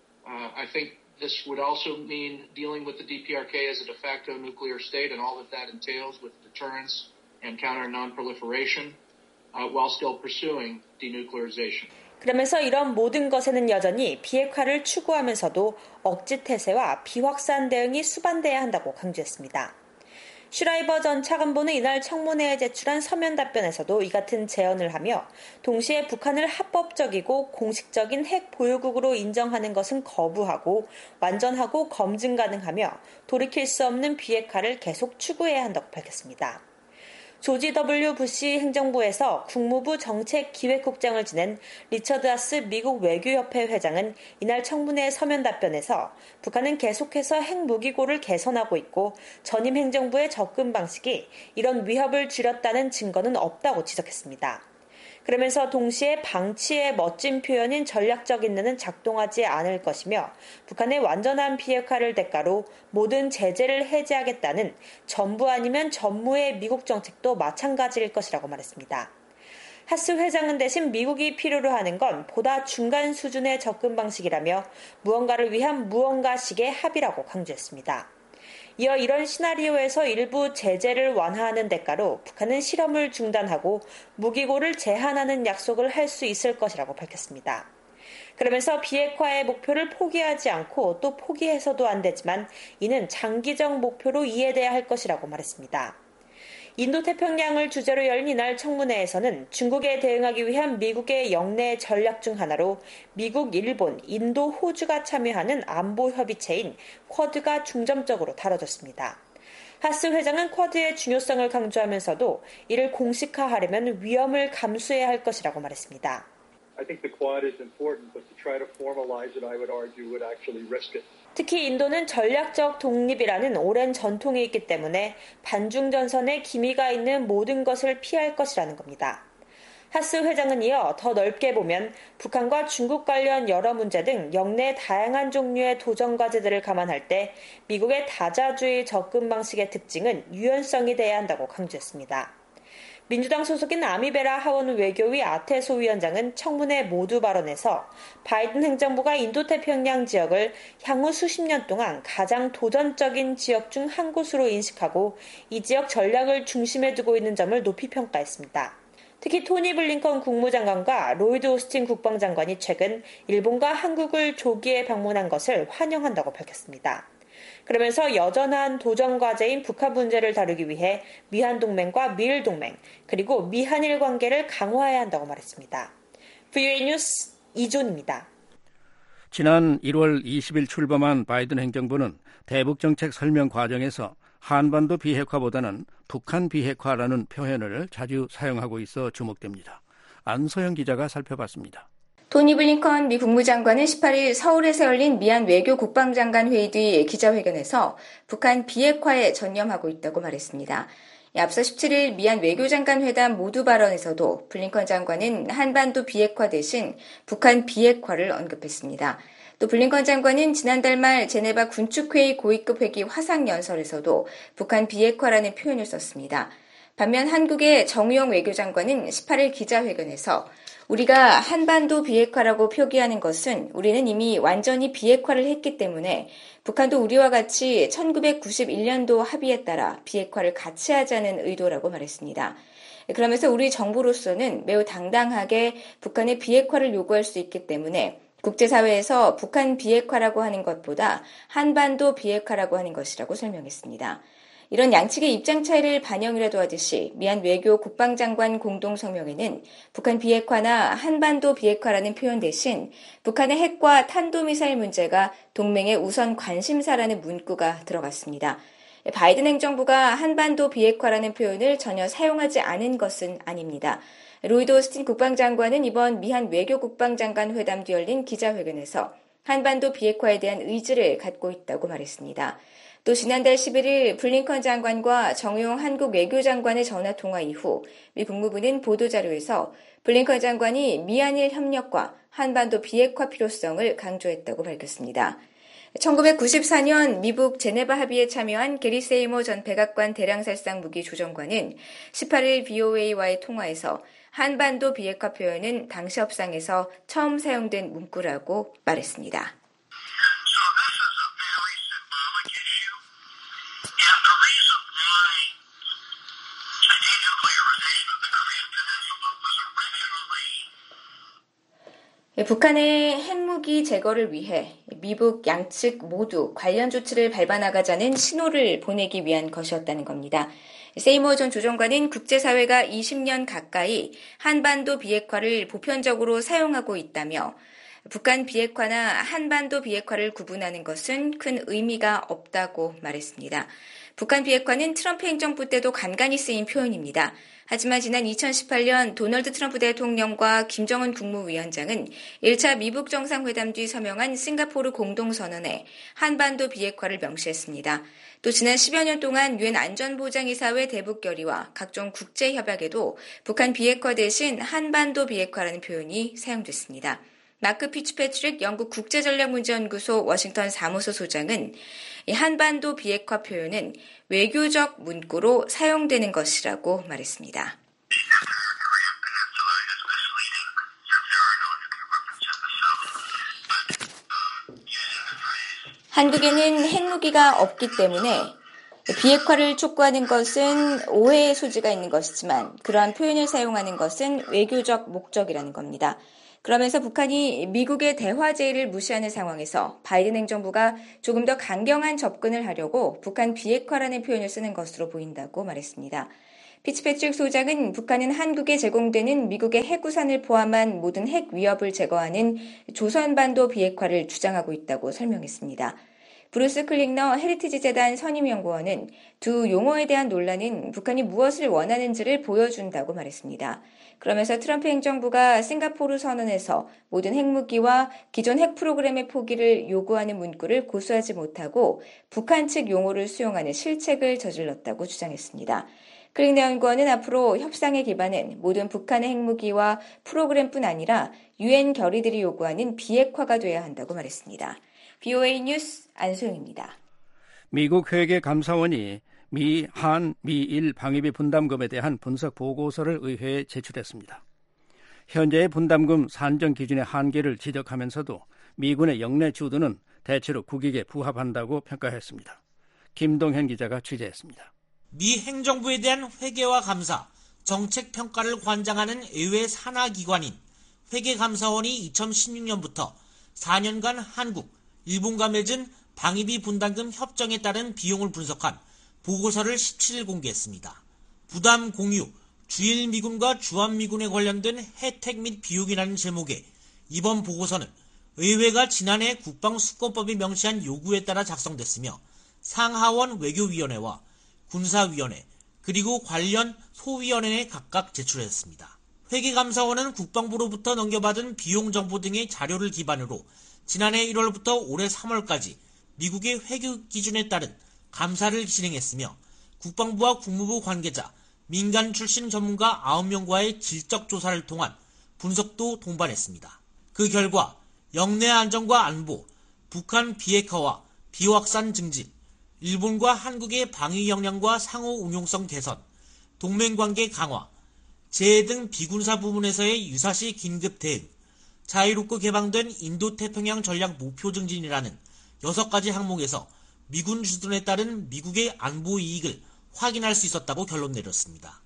I think this would also mean dealing with the DPRK as a de facto nuclear state and all that entails with deterrence and counter non-proliferation while still pursuing denuclearization. 그러면서 이런 모든 것에는 여전히 비핵화를 추구하면서도 억지 태세와 비확산 대응이 수반돼야 한다고 강조했습니다. 슈라이버 전 차관보는 이날 청문회에 제출한 서면 답변에서도 이 같은 제언을 하며 동시에 북한을 합법적이고 공식적인 핵 보유국으로 인정하는 것은 거부하고 완전하고 검증 가능하며 돌이킬 수 없는 비핵화를 계속 추구해야 한다고 밝혔습니다. 조지 W. 부시 행정부에서 국무부 정책기획국장을 지낸 리처드 하스 미국 외교협회 회장은 이날 청문회 서면 답변에서 북한은 계속해서 핵무기고를 개선하고 있고 전임 행정부의 접근 방식이 이런 위협을 줄였다는 증거는 없다고 지적했습니다. 그러면서 동시에 방치의 멋진 표현인 전략적 인내는 작동하지 않을 것이며 북한의 완전한 비핵화를 대가로 모든 제재를 해제하겠다는 전부 아니면 전무의 미국 정책도 마찬가지일 것이라고 말했습니다. 하스 회장은 대신 미국이 필요로 하는 건 보다 중간 수준의 접근 방식이라며 무언가를 위한 무언가식의 합의라고 강조했습니다. 이어 이런 시나리오에서 일부 제재를 완화하는 대가로 북한은 실험을 중단하고 무기고를 제한하는 약속을 할 수 있을 것이라고 밝혔습니다. 그러면서 비핵화의 목표를 포기하지 않고 또 포기해서도 안 되지만 이는 장기적 목표로 이해돼야 할 것이라고 말했습니다. 인도태평양을 주제로 열린 이날 청문회에서는 중국에 대응하기 위한 미국의 영내 전략 중 하나로 미국, 일본, 인도, 호주가 참여하는 안보협의체인 쿼드가 중점적으로 다뤄졌습니다. 하스 회장은 쿼드의 중요성을 강조하면서도 이를 공식화하려면 위험을 감수해야 할 것이라고 말했습니다. I think the Quad is important, but to try to formalize it, I would argue, would actually risk it. 특히 인도는 전략적 독립이라는 오랜 전통이 있기 때문에 반중전선에 기미가 있는 모든 것을 피할 것이라는 겁니다. 하스 회장은 이어 더 넓게 보면 북한과 중국 관련 여러 문제 등 영내 다양한 종류의 도전 과제들을 감안할 때 미국의 다자주의 접근 방식의 특징은 유연성이 돼야 한다고 강조했습니다. 민주당 소속인 아미베라 하원 외교위 아테소 위원장은 청문회 모두 발언에서 바이든 행정부가 인도태평양 지역을 향후 수십 년 동안 가장 도전적인 지역 중 한 곳으로 인식하고 이 지역 전략을 중심에 두고 있는 점을 높이 평가했습니다. 특히 토니 블링컨 국무장관과 로이드 오스틴 국방장관이 최근 일본과 한국을 조기에 방문한 것을 환영한다고 밝혔습니다. 그러면서 여전한 도전 과제인 북한 문제를 다루기 위해 미한동맹과 미일동맹 그리고 미한일 관계를 강화해야 한다고 말했습니다. VOA 뉴스 이존입니다. 지난 1월 20일 출범한 바이든 행정부는 대북정책 설명 과정에서 한반도 비핵화보다는 북한 비핵화라는 표현을 자주 사용하고 있어 주목됩니다. 안소영 기자가 살펴봤습니다. 토니 블링컨 미 국무장관은 18일 서울에서 열린 미한 외교 국방장관 회의 뒤 기자회견에서 북한 비핵화에 전념하고 있다고 말했습니다. 앞서 17일 미한 외교장관 회담 모두 발언에서도 블링컨 장관은 한반도 비핵화 대신 북한 비핵화를 언급했습니다. 또 블링컨 장관은 지난달 말 제네바 군축회의 고위급 회기 화상연설에서도 북한 비핵화라는 표현을 썼습니다. 반면 한국의 정의용 외교장관은 18일 기자회견에서 우리가 한반도 비핵화라고 표기하는 것은 우리는 이미 완전히 비핵화를 했기 때문에 북한도 우리와 같이 1991년도 합의에 따라 비핵화를 같이 하자는 의도라고 말했습니다. 그러면서 우리 정부로서는 매우 당당하게 북한의 비핵화를 요구할 수 있기 때문에 국제사회에서 북한 비핵화라고 하는 것보다 한반도 비핵화라고 하는 것이라고 설명했습니다. 이런 양측의 입장 차이를 반영이라도 하듯이 미한 외교 국방장관 공동성명에는 북한 비핵화나 한반도 비핵화라는 표현 대신 북한의 핵과 탄도미사일 문제가 동맹의 우선 관심사라는 문구가 들어갔습니다. 바이든 행정부가 한반도 비핵화라는 표현을 전혀 사용하지 않은 것은 아닙니다. 로이드 오스틴 국방장관은 이번 미한 외교 국방장관 회담 뒤 열린 기자회견에서 한반도 비핵화에 대한 의지를 갖고 있다고 말했습니다. 또 지난달 11일 블링컨 장관과 정의용 한국 외교장관의 전화통화 이후 미 국무부는 보도자료에서 블링컨 장관이 미한일 협력과 한반도 비핵화 필요성을 강조했다고 밝혔습니다. 1994년 미국 제네바 합의에 참여한 게리 세이모 전 백악관 대량살상 무기 조정관은 18일 VOA와의 통화에서 한반도 비핵화 표현은 당시 협상에서 처음 사용된 문구라고 말했습니다. 북한의 핵무기 제거를 위해 미북 양측 모두 관련 조치를 밟아나가자는 신호를 보내기 위한 것이었다는 겁니다. 세이모 전 조정관은 국제사회가 20년 가까이 한반도 비핵화를 보편적으로 사용하고 있다며 북한 비핵화나 한반도 비핵화를 구분하는 것은 큰 의미가 없다고 말했습니다. 북한 비핵화는 트럼프 행정부 때도 간간히 쓰인 표현입니다. 하지만 지난 2018년 도널드 트럼프 대통령과 김정은 국무위원장은 1차 미북 정상회담 뒤 서명한 싱가포르 공동선언에 한반도 비핵화를 명시했습니다. 또 지난 10여 년 동안 유엔 안전보장이사회 대북 결의와 각종 국제협약에도 북한 비핵화 대신 한반도 비핵화라는 표현이 사용됐습니다. 마크 피츠패트릭 영국 국제전략문제연구소 워싱턴 사무소 소장은 이 한반도 비핵화 표현은 외교적 문구로 사용되는 것이라고 말했습니다. 한국에는 핵무기가 없기 때문에 비핵화를 촉구하는 것은 오해의 소지가 있는 것이지만 그러한 표현을 사용하는 것은 외교적 목적이라는 겁니다. 그러면서 북한이 미국의 대화 제의를 무시하는 상황에서 바이든 행정부가 조금 더 강경한 접근을 하려고 북한 비핵화라는 표현을 쓰는 것으로 보인다고 말했습니다. 피츠패트릭 소장은 북한은 한국에 제공되는 미국의 핵우산을 포함한 모든 핵 위협을 제거하는 조선반도 비핵화를 주장하고 있다고 설명했습니다. 브루스 클링너 헤리티지 재단 선임연구원은 두 용어에 대한 논란은 북한이 무엇을 원하는지를 보여준다고 말했습니다. 그러면서 트럼프 행정부가 싱가포르 선언에서 모든 핵무기와 기존 핵 프로그램의 포기를 요구하는 문구를 고수하지 못하고 북한 측 용어를 수용하는 실책을 저질렀다고 주장했습니다. 클링너 연구원은 앞으로 협상의 기반은 모든 북한의 핵무기와 프로그램뿐 아니라 유엔 결의들이 요구하는 비핵화가 돼야 한다고 말했습니다. VOA 뉴스 안소영입니다. 미국 회계감사원이 미, 한, 미일 방위비 분담금에 대한 분석 보고서를 의회에 제출했습니다. 현재의 분담금 산정 기준의 한계를 지적하면서도 미군의 영내 주둔은 대체로 국익에 부합한다고 평가했습니다. 김동현 기자가 취재했습니다. 미 행정부에 대한 회계와 감사, 정책 평가를 관장하는 의회 산하기관인 회계감사원이 2016년부터 4년간 한국, 일본과 맺은 방위비 분담금 협정에 따른 비용을 분석한 보고서를 17일 공개했습니다. 부담 공유, 주일 미군과 주한미군에 관련된 혜택 및 비용이라는 제목의 이번 보고서는 의회가 지난해 국방수권법이 명시한 요구에 따라 작성됐으며 상하원 외교위원회와 군사위원회 그리고 관련 소위원회에 각각 제출했습니다. 회계감사원은 국방부로부터 넘겨받은 비용 정보 등의 자료를 기반으로 지난해 1월부터 올해 3월까지 미국의 회계 기준에 따른 감사를 진행했으며 국방부와 국무부 관계자, 민간 출신 전문가 9명과의 질적 조사를 통한 분석도 동반했습니다. 그 결과 영내 안정과 안보, 북한 비핵화와 비확산 증진, 일본과 한국의 방위 역량과 상호 운용성 개선, 동맹관계 강화, 재해 등 비군사 부문에서의 유사시 긴급 대응, 자유롭고 개방된 인도태평양 전략 목표 증진이라는 6가지 항목에서 미군 주둔에 따른 미국의 안보 이익을 확인할 수 있었다고 결론 내렸습니다.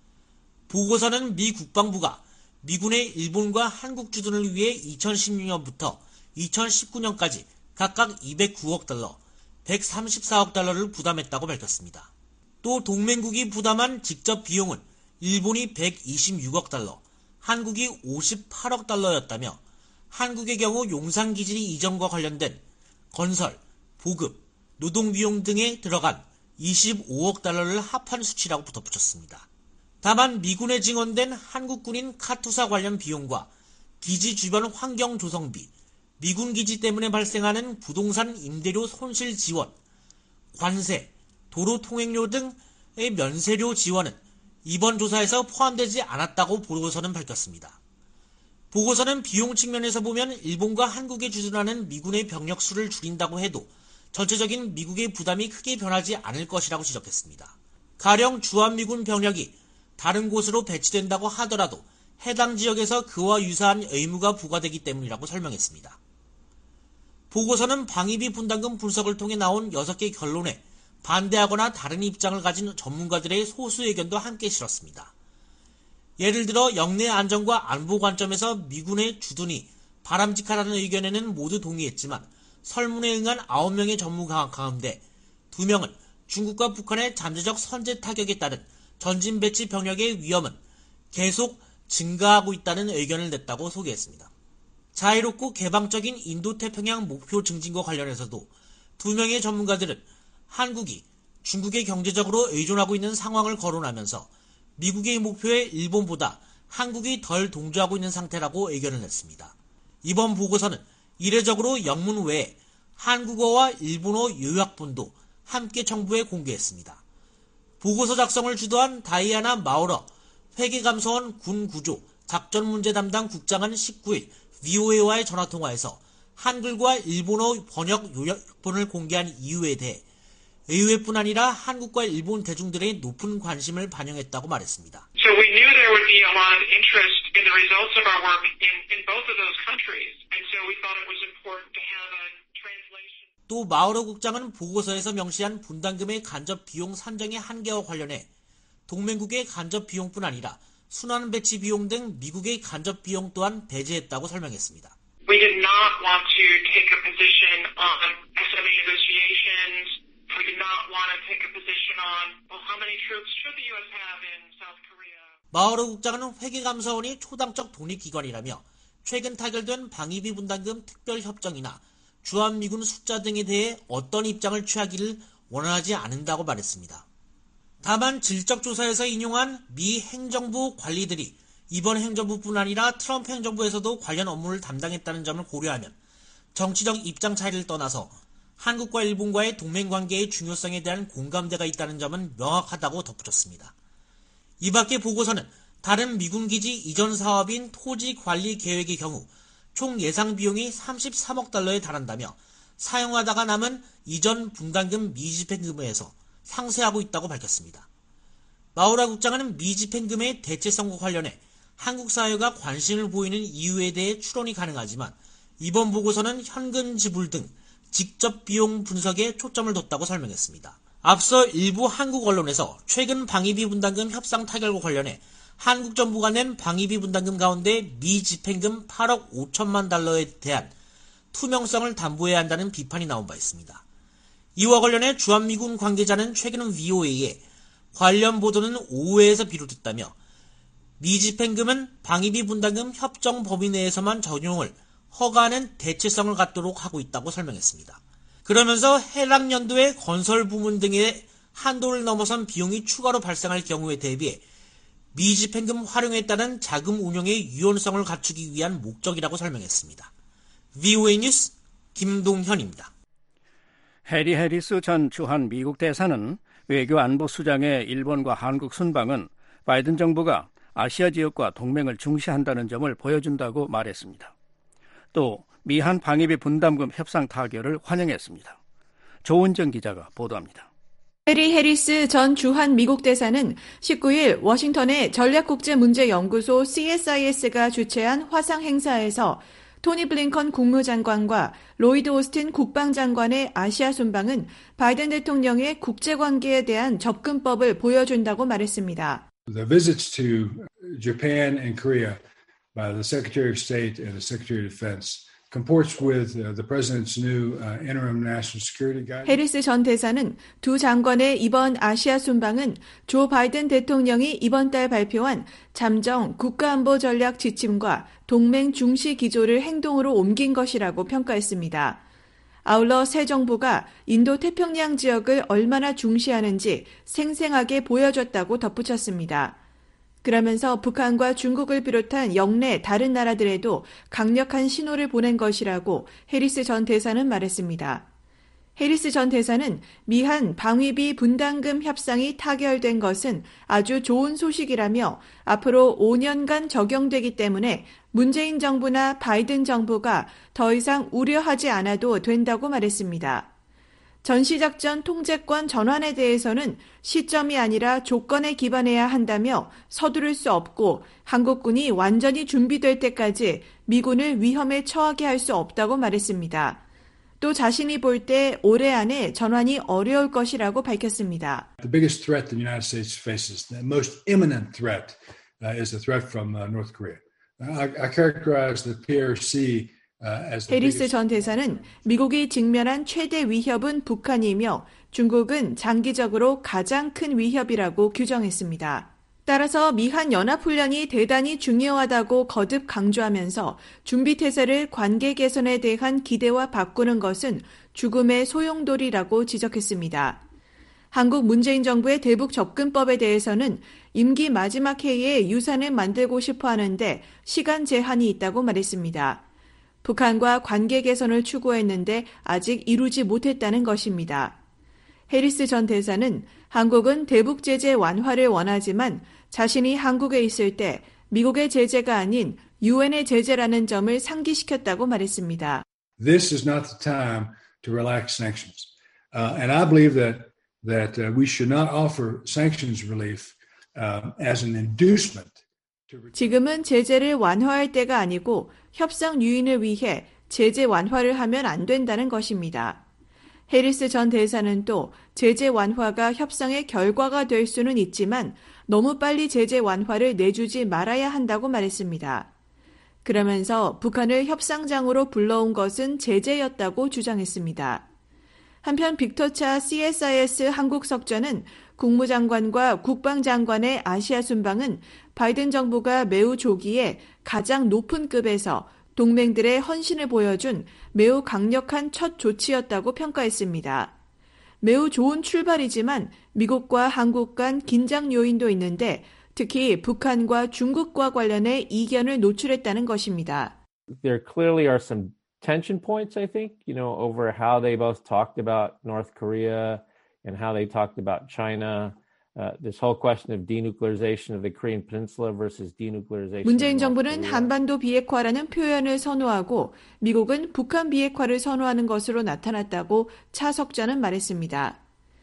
보고서는 미 국방부가 미군의 일본과 한국 주둔을 위해 2016년부터 2019년까지 각각 209억 달러, 134억 달러를 부담했다고 밝혔습니다. 또 동맹국이 부담한 직접 비용은 일본이 126억 달러, 한국이 58억 달러였다며 한국의 경우 용산기지 이전과 관련된 건설, 보급, 노동비용 등에 들어간 25억 달러를 합한 수치라고 덧붙였습니다. 다만 미군에 증원된 한국군인 카투사 관련 비용과 기지 주변 환경 조성비, 미군 기지 때문에 발생하는 부동산 임대료 손실 지원, 관세, 도로 통행료 등의 면세료 지원은 이번 조사에서 포함되지 않았다고 보고서는 밝혔습니다. 보고서는 비용 측면에서 보면 일본과 한국에 주둔하는 미군의 병력 수를 줄인다고 해도 전체적인 미국의 부담이 크게 변하지 않을 것이라고 지적했습니다. 가령 주한미군 병력이 다른 곳으로 배치된다고 하더라도 해당 지역에서 그와 유사한 의무가 부과되기 때문이라고 설명했습니다. 보고서는 방위비 분담금 분석을 통해 나온 6개 결론에 반대하거나 다른 입장을 가진 전문가들의 소수 의견도 함께 실었습니다. 예를 들어 영내 안정과 안보 관점에서 미군의 주둔이 바람직하다는 의견에는 모두 동의했지만 설문에 응한 9명의 전문가 가운데 2명은 중국과 북한의 잠재적 선제 타격에 따른 전진 배치 병력의 위험은 계속 증가하고 있다는 의견을 냈다고 소개했습니다. 자유롭고 개방적인 인도태평양 목표 증진과 관련해서도 2명의 전문가들은 한국이 중국에 경제적으로 의존하고 있는 상황을 거론하면서 미국의 목표에 일본보다 한국이 덜 동조하고 있는 상태라고 의견을 냈습니다. 이번 보고서는 이례적으로 영문 외에 한국어와 일본어 요약본도 함께 정부에 공개했습니다. 보고서 작성을 주도한 다이아나 마우러 회계감사원 군구조 작전문제 담당 국장은 19일 VOA와의 전화통화에서 한글과 일본어 번역 요약본을 공개한 이유에 대해 의회뿐 아니라 한국과 일본 대중들의 높은 관심을 반영했다고 말했습니다. So we knew there would be a lot of interest in the results of our work in both of those countries, and so we thought it was important to have a translation. 또 마우러 국장은 보고서에서 명시한 분담금의 간접 비용 산정의 한계와 관련해 동맹국의 간접 비용뿐 아니라 순환 배치 비용 등 미국의 간접 비용 또한 배제했다고 설명했습니다. We did not want to take a position on SMA negotiations. We did not want to take a position on, well, how many troops should the U.S. have in South Korea? 마우러 국장은 회계감사원이 초당적 독립기관이라며 최근 타결된 방위비 분담금 특별협정이나 주한미군 숫자 등에 대해 어떤 입장을 취하기를 원하지 않는다고 말했습니다. 다만 질적조사에서 인용한 미 행정부 관리들이 이번 행정부뿐 아니라 트럼프 행정부에서도 관련 업무를 담당했다는 점을 고려하면 정치적 입장 차이를 떠나서 한국과 일본과의 동맹관계의 중요성에 대한 공감대가 있다는 점은 명확하다고 덧붙였습니다. 이 밖에 보고서는 다른 미군기지 이전 사업인 토지관리계획의 경우 총 예상 비용이 33억 달러에 달한다며 사용하다가 남은 이전 분담금 미집행금에서 상쇄하고 있다고 밝혔습니다. 마우라 국장은 미집행금의 대체성과 관련해 한국 사회가 관심을 보이는 이유에 대해 추론이 가능하지만 이번 보고서는 현금 지불 등 직접 비용 분석에 초점을 뒀다고 설명했습니다. 앞서 일부 한국 언론에서 최근 방위비 분담금 협상 타결과 관련해 한국 정부가 낸 방위비 분담금 가운데 미집행금 8억 5천만 달러에 대한 투명성을 담보해야 한다는 비판이 나온 바 있습니다. 이와 관련해 주한미군 관계자는 최근 VOA에 관련 보도는 오해에서 비롯됐다며 미집행금은 방위비 분담금 협정 범위 내에서만 적용을 허가하는 대체성을 갖도록 하고 있다고 설명했습니다. 그러면서 해당 연도의 건설 부문 등의 한도를 넘어선 비용이 추가로 발생할 경우에 대비해 미집행금 활용에 따른 자금 운용의 유연성을 갖추기 위한 목적이라고 설명했습니다. VOA 뉴스 김동현입니다. 해리 해리스 전 주한 미국 대사는 외교안보수장의 일본과 한국 순방은 바이든 정부가 아시아 지역과 동맹을 중시한다는 점을 보여준다고 말했습니다. 또 미한 방위비 분담금 협상 타결을 환영했습니다. 조은정 기자가 보도합니다. 해리 해리스 전 주한 미국 대사는 19일 워싱턴의 전략국제문제연구소 CSIS가 주최한 화상 행사에서 토니 블링컨 국무장관과 로이드 오스틴 국방장관의 아시아 순방은 바이든 대통령의 국제관계에 대한 접근법을 보여준다고 말했습니다. The visits to Japan and Korea by the Secretary of State and the Secretary of Defense comports with the President's new interim national security guidance. 해리스 전 대사는 두 장관의 이번 아시아 순방은 조 바이든 대통령이 이번 달 발표한 잠정 국가안보 전략 지침과 동맹 중시 기조를 행동으로 옮긴 것이라고 평가했습니다. 아울러 새 정부가 인도 태평양 지역을 얼마나 중시하는지 생생하게 보여줬다고 덧붙였습니다. 그러면서 북한과 중국을 비롯한 영내 다른 나라들에도 강력한 신호를 보낸 것이라고 해리스 전 대사는 말했습니다. 해리스 전 대사는 미한 방위비 분담금 협상이 타결된 것은 아주 좋은 소식이라며 앞으로 5년간 적용되기 때문에 문재인 정부나 바이든 정부가 더 이상 우려하지 않아도 된다고 말했습니다. 전시작전 통제권 전환에 대해서는 시점이 아니라 조건에 기반해야 한다며 서두를 수 없고 한국군이 완전히 준비될 때까지 미군을 위험에 처하게 할 수 없다고 말했습니다. 또 자신이 볼 때 올해 안에 전환이 어려울 것이라고 밝혔습니다. The biggest threat the United States faces, the most imminent threat, is the threat from North Korea. I characterize the PRC 해리스 전 대사는 미국이 직면한 최대 위협은 북한이며 중국은 장기적으로 가장 큰 위협이라고 규정했습니다. 따라서 미한 연합훈련이 대단히 중요하다고 거듭 강조하면서 준비태세를 관계 개선에 대한 기대와 바꾸는 것은 죽음의 소용돌이라고 지적했습니다. 한국 문재인 정부의 대북 접근법에 대해서는 임기 마지막 해에 유산을 만들고 싶어 하는데 시간 제한이 있다고 말했습니다. 북한과 관계 개선을 추구했는데 아직 이루지 못했다는 것입니다. 해리스 전 대사는 한국은 대북 제재 완화를 원하지만 자신이 한국에 있을 때 미국의 제재가 아닌 유엔의 제재라는 점을 상기시켰다고 말했습니다. This is not the time to relax sanctions. And I believe that we should not offer sanctions relief as an inducement. 지금은 제재를 완화할 때가 아니고 협상 유인을 위해 제재 완화를 하면 안 된다는 것입니다. 해리스 전 대사는 또 제재 완화가 협상의 결과가 될 수는 있지만 너무 빨리 제재 완화를 내주지 말아야 한다고 말했습니다. 그러면서 북한을 협상장으로 불러온 것은 제재였다고 주장했습니다. 한편 빅터차 CSIS 한국 석좌는 국무장관과 국방장관의 아시아 순방은 바이든 정부가 매우 조기에 가장 높은 급에서 동맹들의 헌신을 보여준 매우 강력한 첫 조치였다고 평가했습니다. 매우 좋은 출발이지만 미국과 한국 간 긴장 요인도 있는데 특히 북한과 중국과 관련해 이견을 노출했다는 것입니다. There clearly are some tension points, I think, over how they both talked about North Korea and how they talked about China. This whole question of denuclearization of the Korean Peninsula versus denuclearization. 문재인 정부는 한반도 비핵화라는 표현을 선호하고 미국은 북한 비핵화를 선호하는 것으로 나타났다고 차 석좌는 말했습니다.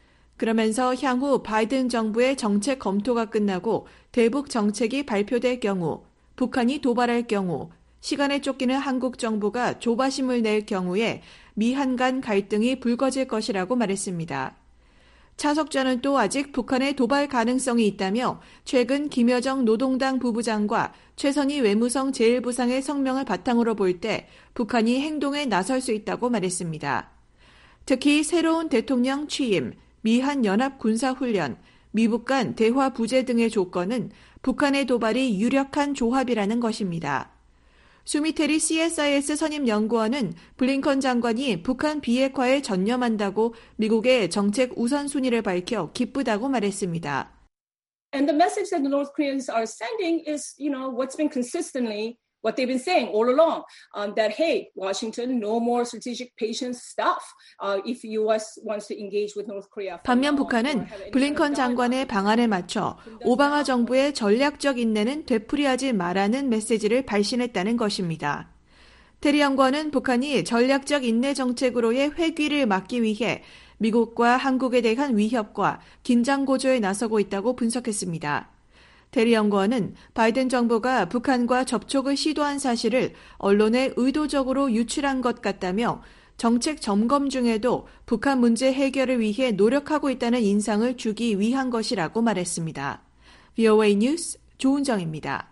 그러면서 향후 바이든 정부의 정책 검토가 끝나고 대북 정책이 발표될 경우, 북한이 도발할 경우, 시간에 쫓기는 한국 정부가 조바심을 낼 경우에 미한 간 갈등이 불거질 것이라고 말했습니다. 차 석좌는 또 아직 북한의 도발 가능성이 있다며 최근 김여정 노동당 부부장과 최선희 외무성 제1부상의 성명을 바탕으로 볼 때 북한이 행동에 나설 수 있다고 말했습니다. 특히 새로운 대통령 취임, 미한 연합 군사훈련, 미북 간 대화 부재 등의 조건은 북한의 도발이 유력한 조합이라는 것입니다. 수미테리 CSIS 선임 연구원은 블링컨 장관이 북한 비핵화에 전념한다고 미국의 정책 우선순위를 밝혀 기쁘다고 말했습니다. And the message that the North Koreans are sending is, what's been consistently what they've been saying all along, that, hey, Washington, no more strategic patience stuff if U.S. wants to engage with North Korea. 반면 북한은 블링컨 장관의 방안에 맞춰 오바마 정부의 전략적 인내는 되풀이하지 말라는 메시지를 발신했다는 것입니다. 테리 연구원은 북한이 전략적 인내 정책으로의 회귀를 막기 위해 미국과 한국에 대한 위협과 긴장 고조에 나서고 있다고 분석했습니다. 테리 연구원은 바이든 정부가 북한과 접촉을 시도한 사실을 언론에 의도적으로 유출한 것 같다며 정책 점검 중에도 북한 문제 해결을 위해 노력하고 있다는 인상을 주기 위한 것이라고 말했습니다. VOA 뉴스 조은정입니다.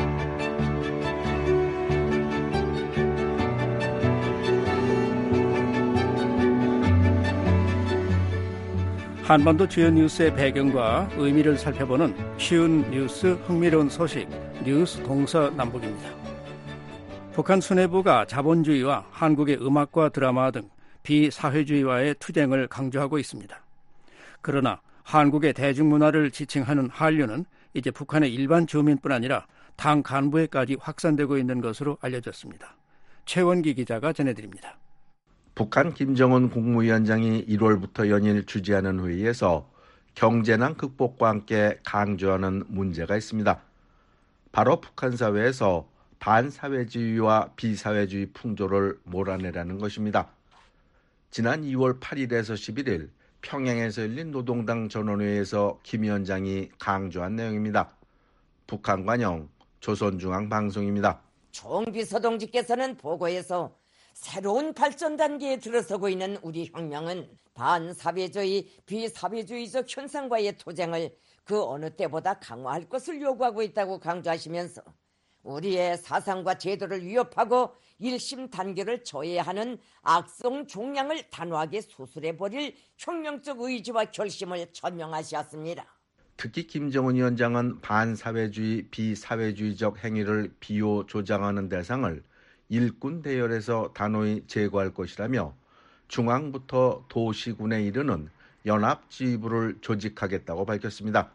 한반도 주요 뉴스의 배경과 의미를 살펴보는 쉬운 뉴스 흥미로운 소식 뉴스 동서남북입니다. 북한 수뇌부가 자본주의와 한국의 음악과 드라마 등 비사회주의와의 투쟁을 강조하고 있습니다. 그러나 한국의 대중문화를 지칭하는 한류는 이제 북한의 일반 주민뿐 아니라 당 간부에까지 확산되고 있는 것으로 알려졌습니다. 최원기 기자가 전해드립니다. 북한 김정은 국무위원장이 1월부터 연일 주재하는 회의에서 경제난 극복과 함께 강조하는 문제가 있습니다. 바로 북한 사회에서 반사회주의와 비사회주의 풍조를 몰아내라는 것입니다. 지난 2월 8일에서 11일 평양에서 열린 노동당 전원회의에서 김 위원장이 강조한 내용입니다. 북한 관영 조선중앙방송입니다. 총비서 동지께서는 보고에서 새로운 발전 단계에 들어서고 있는 우리 혁명은 반사회주의, 비사회주의적 현상과의 투쟁을 그 어느 때보다 강화할 것을 요구하고 있다고 강조하시면서 우리의 사상과 제도를 위협하고 일심 단결을 저해하는 악성 종양을 단호하게 수술해버릴 혁명적 의지와 결심을 천명하셨습니다. 특히 김정은 위원장은 반사회주의, 비사회주의적 행위를 비호 조장하는 대상을 일꾼 대열에서 단호히 제거할 것이라며 중앙부터 도시군에 이르는 연합지휘부를 조직하겠다고 밝혔습니다.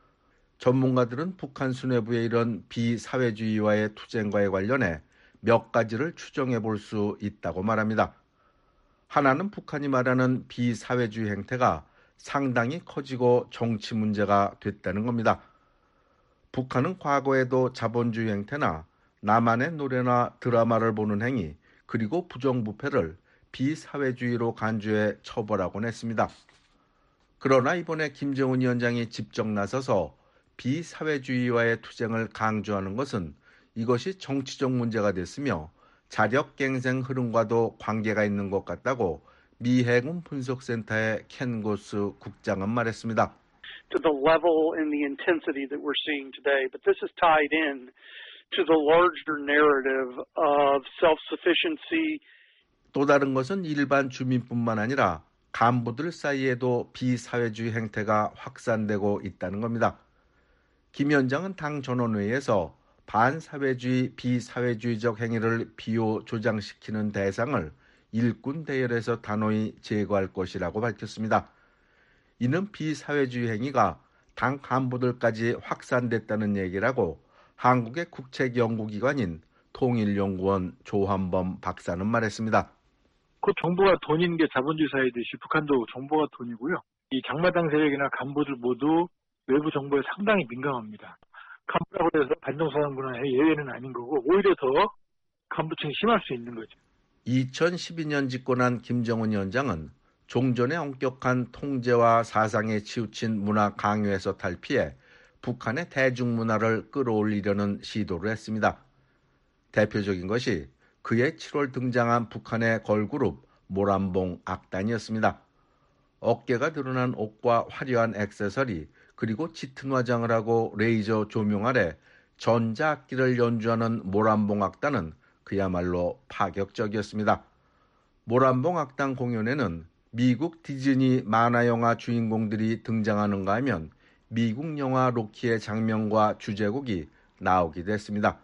전문가들은 북한 수뇌부의 이런 비사회주의와의 투쟁과에 관련해 몇 가지를 추정해 볼 수 있다고 말합니다. 하나는 북한이 말하는 비사회주의 행태가 상당히 커지고 정치 문제가 됐다는 겁니다. 북한은 과거에도 자본주의 행태나 남한의 노래나 드라마를 보는 행위, 그리고 부정부패를 비사회주의로 간주해 처벌하곤 했습니다. 그러나 이번에 김정은 위원장이 직접 나서서 비사회주의와의 투쟁을 강조하는 것은 이것이 정치적 문제가 됐으며 자력갱생 흐름과도 관계가 있는 것 같다고 미 해군 분석센터의 켄 고스 국장은 말했습니다. To the level and the intensity that we're seeing today, but this is tied in to the larger narrative of self-sufficiency. 또 다른 것은 일반 주민뿐만 아니라 간부들 사이에도 비사회주의 행태가 확산되고 있다는 겁니다. 김 위원장은 당 전원회의에서 반사회주의, 비사회주의적 행위를 비호 조장시키는 대상을 일꾼 대열에서 단호히 제거할 것이라고 밝혔습니다. 이는 비사회주의 행위가 당 간부들까지 확산됐다는 얘기라고 한국의 국책연구기관인 통일연구원 조한범 박사는 말했습니다. 그 정보가 돈인 게 자본주의 사회듯이 북한도 정보가 돈이고요. 이 장마당 세력이나 간부들 모두 외부 정보에 상당히 민감합니다. 간부라고 해서 반정사상군의 예외는 아닌 거고 오히려 더 간부층이 심할 수 있는 거죠. 2012년 집권한 김정은 위원장은 종전의 엄격한 통제와 사상에 치우친 문화 강요에서 탈피해 북한의 대중문화를 끌어올리려는 시도를 했습니다. 대표적인 것이 그해 7월 등장한 북한의 걸그룹 모란봉 악단이었습니다. 어깨가 드러난 옷과 화려한 액세서리, 그리고 짙은 화장을 하고 레이저 조명 아래 전자악기를 연주하는 모란봉 악단은 그야말로 파격적이었습니다. 모란봉 악단 공연에는 미국 디즈니 만화영화 주인공들이 등장하는가 하면 미국 영화 로키의 장면과 주제곡이 나오기도 했습니다.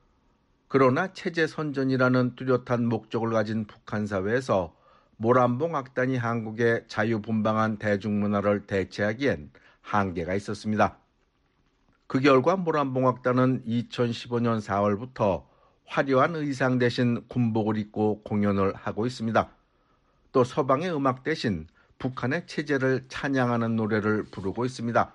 그러나 체제 선전이라는 뚜렷한 목적을 가진 북한 사회에서 모란봉 악단이 한국의 자유분방한 대중문화를 대체하기엔 한계가 있었습니다. 그 결과 모란봉 악단은 2015년 4월부터 화려한 의상 대신 군복을 입고 공연을 하고 있습니다. 또 서방의 음악 대신 북한의 체제를 찬양하는 노래를 부르고 있습니다.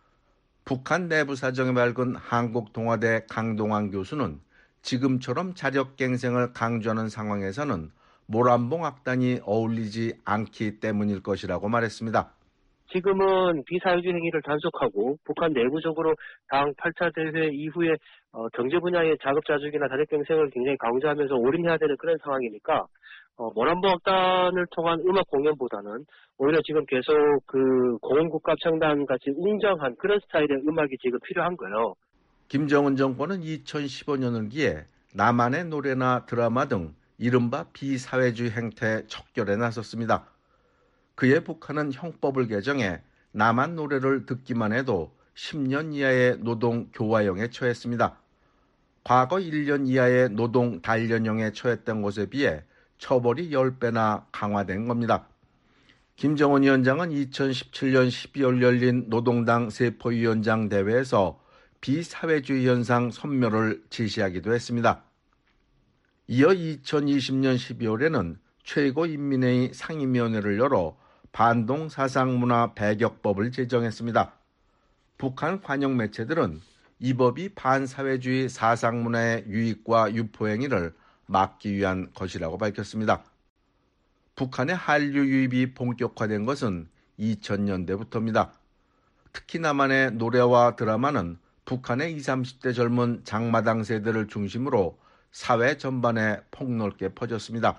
북한 내부 사정에 밝은 한국동아대 강동환 교수는 지금처럼 자력갱생을 강조하는 상황에서는 모란봉 악단이 어울리지 않기 때문일 것이라고 말했습니다. 지금은 비사회주의 행위를 단속하고 북한 내부적으로 당 8차 대회 이후에 경제 분야의 자급자족이나 자력갱생을 굉장히 강조하면서 올인해야 되는 그런 상황이니까 모란봉 악단을 통한 음악 공연보다는 오히려 지금 계속 그 공원국갑창단 같이 웅장한 그런 스타일의 음악이 지금 필요한 거예요. 김정은 정권은 2015년을 기해 남한의 노래나 드라마 등 이른바 비사회주의 행태에 척결에 나섰습니다. 그해 북한은 형법을 개정해 남한 노래를 듣기만 해도 10년 이하의 노동 교화형에 처했습니다. 과거 1년 이하의 노동 단련형에 처했던 것에 비해 처벌이 10배나 강화된 겁니다. 김정은 위원장은 2017년 12월 열린 노동당 세포위원장 대회에서 비사회주의 현상 선멸을 지시하기도 했습니다. 이어 2020년 12월에는 최고인민회의 상임위원회를 열어 반동사상문화 배격법을 제정했습니다. 북한 관영 매체들은 이 법이 반사회주의 사상문화의 유익과 유포행위를 막기 위한 것이라고 밝혔습니다. 북한의 한류 유입이 본격화된 것은 2000년대부터입니다. 특히 남한의 노래와 드라마는 북한의 20, 30대 젊은 장마당 세대를 중심으로 사회 전반에 폭넓게 퍼졌습니다.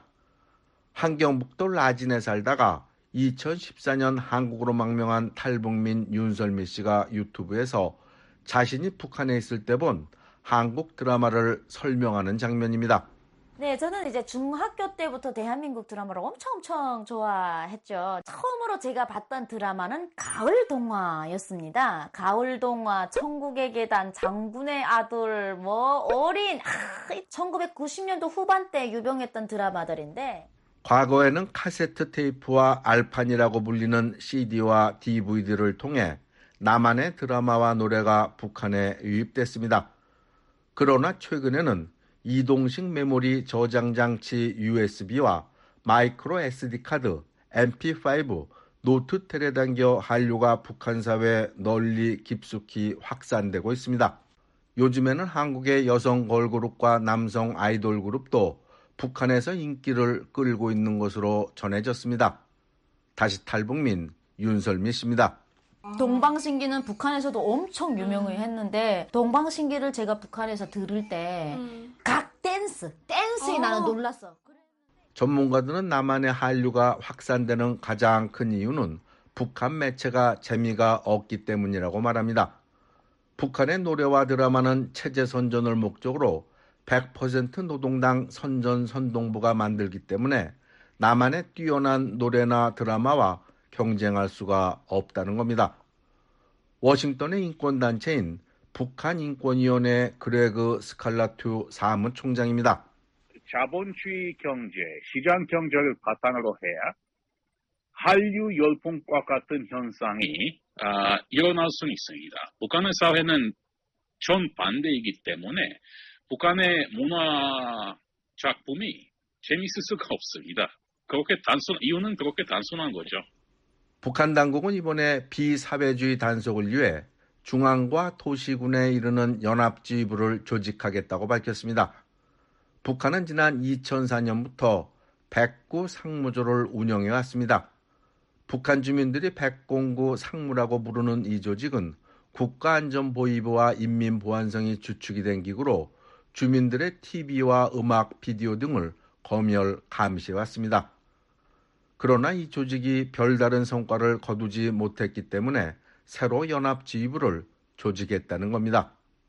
함경북도 라진에 살다가 2014년 한국으로 망명한 탈북민 윤설미 씨가 유튜브에서 자신이 북한에 있을 때 본 한국 드라마를 설명하는 장면입니다. 네, 저는 이제 중학교 때부터 대한민국 드라마를 엄청 좋아했죠. 처음으로 제가 봤던 드라마는 가을 동화였습니다. 가을 동화, 천국의 계단, 장군의 아들, 어린 1990년도 후반때 유명했던 드라마들인데 과거에는 카세트 테이프와 알판이라고 불리는 CD와 DVD를 통해 남한의 드라마와 노래가 북한에 유입됐습니다. 그러나 최근에는 이동식 메모리 저장 장치 USB와 마이크로 SD 카드, MP5, 노트 테레단겨 한류가 북한 사회에 널리 깊숙이 확산되고 있습니다. 요즘에는 한국의 여성 걸그룹과 남성 아이돌 그룹도 북한에서 인기를 끌고 있는 것으로 전해졌습니다. 다시 탈북민 윤설미 씨입니다. 동방신기는 북한에서도 엄청 유명했는데 동방신기를 제가 북한에서 들을 때 각 댄스에 나는 놀랐어. 전문가들은 남한의 한류가 확산되는 가장 큰 이유는 북한 매체가 재미가 없기 때문이라고 말합니다. 북한의 노래와 드라마는 체제 선전을 목적으로 100% 노동당 선전선동부가 만들기 때문에 남한의 뛰어난 노래나 드라마와 경쟁할 수가 없다는 겁니다. 워싱턴의 인권단체인 북한인권위원회 그레그 스칼라투 사무총장입니다. 자본주의 경제, 시장 경제를 바탕으로 해야 한류 열풍과 같은 현상이 일어날 수 있습니다. 북한의 사회는 정반대이기 때문에 북한의 문화 작품이 재미있을 수가 없습니다. 이유는 그렇게 단순한 거죠. 북한 당국은 이번에 비사회주의 단속을 위해 중앙과 도시군에 이르는 연합지휘부를 조직하겠다고 밝혔습니다. 북한은 지난 2004년부터 백구 상무조를 운영해 왔습니다. 북한 주민들이 백공구 상무라고 부르는 이 조직은 국가안전보위부와 인민보안성이 주축이 된 기구로 주민들의 TV와 음악, 비디오 등을 검열, 감시해 왔습니다. 그러나 이 조직이 별다른 성과를 거두지 못했기 때문에 새로 연합지휘부를 조직했다는 겁니다.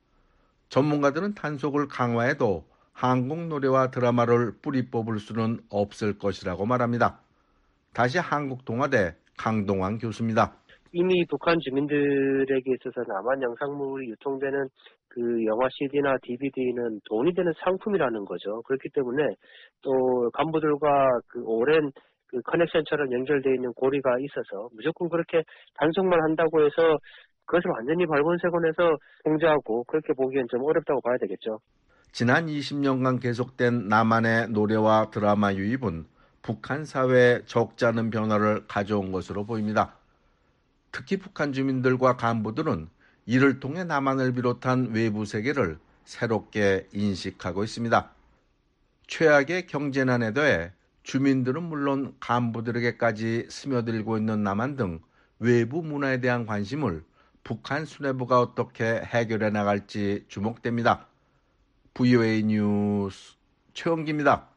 전문가들은 단속을 강화해도 한국 노래와 드라마를 뿌리 뽑을 수는 없을 것이라고 말합니다. 다시 한국동아대 강동환 교수입니다. 이미 북한 주민들에게 있어서 남한 영상물이 유통되는 그 영화 CD나 DVD는 돈이 되는 상품이라는 거죠. 그렇기 때문에 또 간부들과 그 오랜 그 커넥션처럼 연결되어 있는 고리가 있어서 무조건 그렇게 단속만 한다고 해서 그것을 완전히 발본색원해서 통제하고 그렇게 보기엔 좀 어렵다고 봐야 되겠죠. 지난 20년간 계속된 남한의 노래와 드라마 유입은 북한 사회에 적지 않은 변화를 가져온 것으로 보입니다. 특히 북한 주민들과 간부들은 이를 통해 남한을 비롯한 외부 세계를 새롭게 인식하고 있습니다. 최악의 경제난에 더해 주민들은 물론 간부들에게까지 스며들고 있는 남한 등 외부 문화에 대한 관심을 북한 수뇌부가 어떻게 해결해 나갈지 주목됩니다. VOA 뉴스 최원기입니다.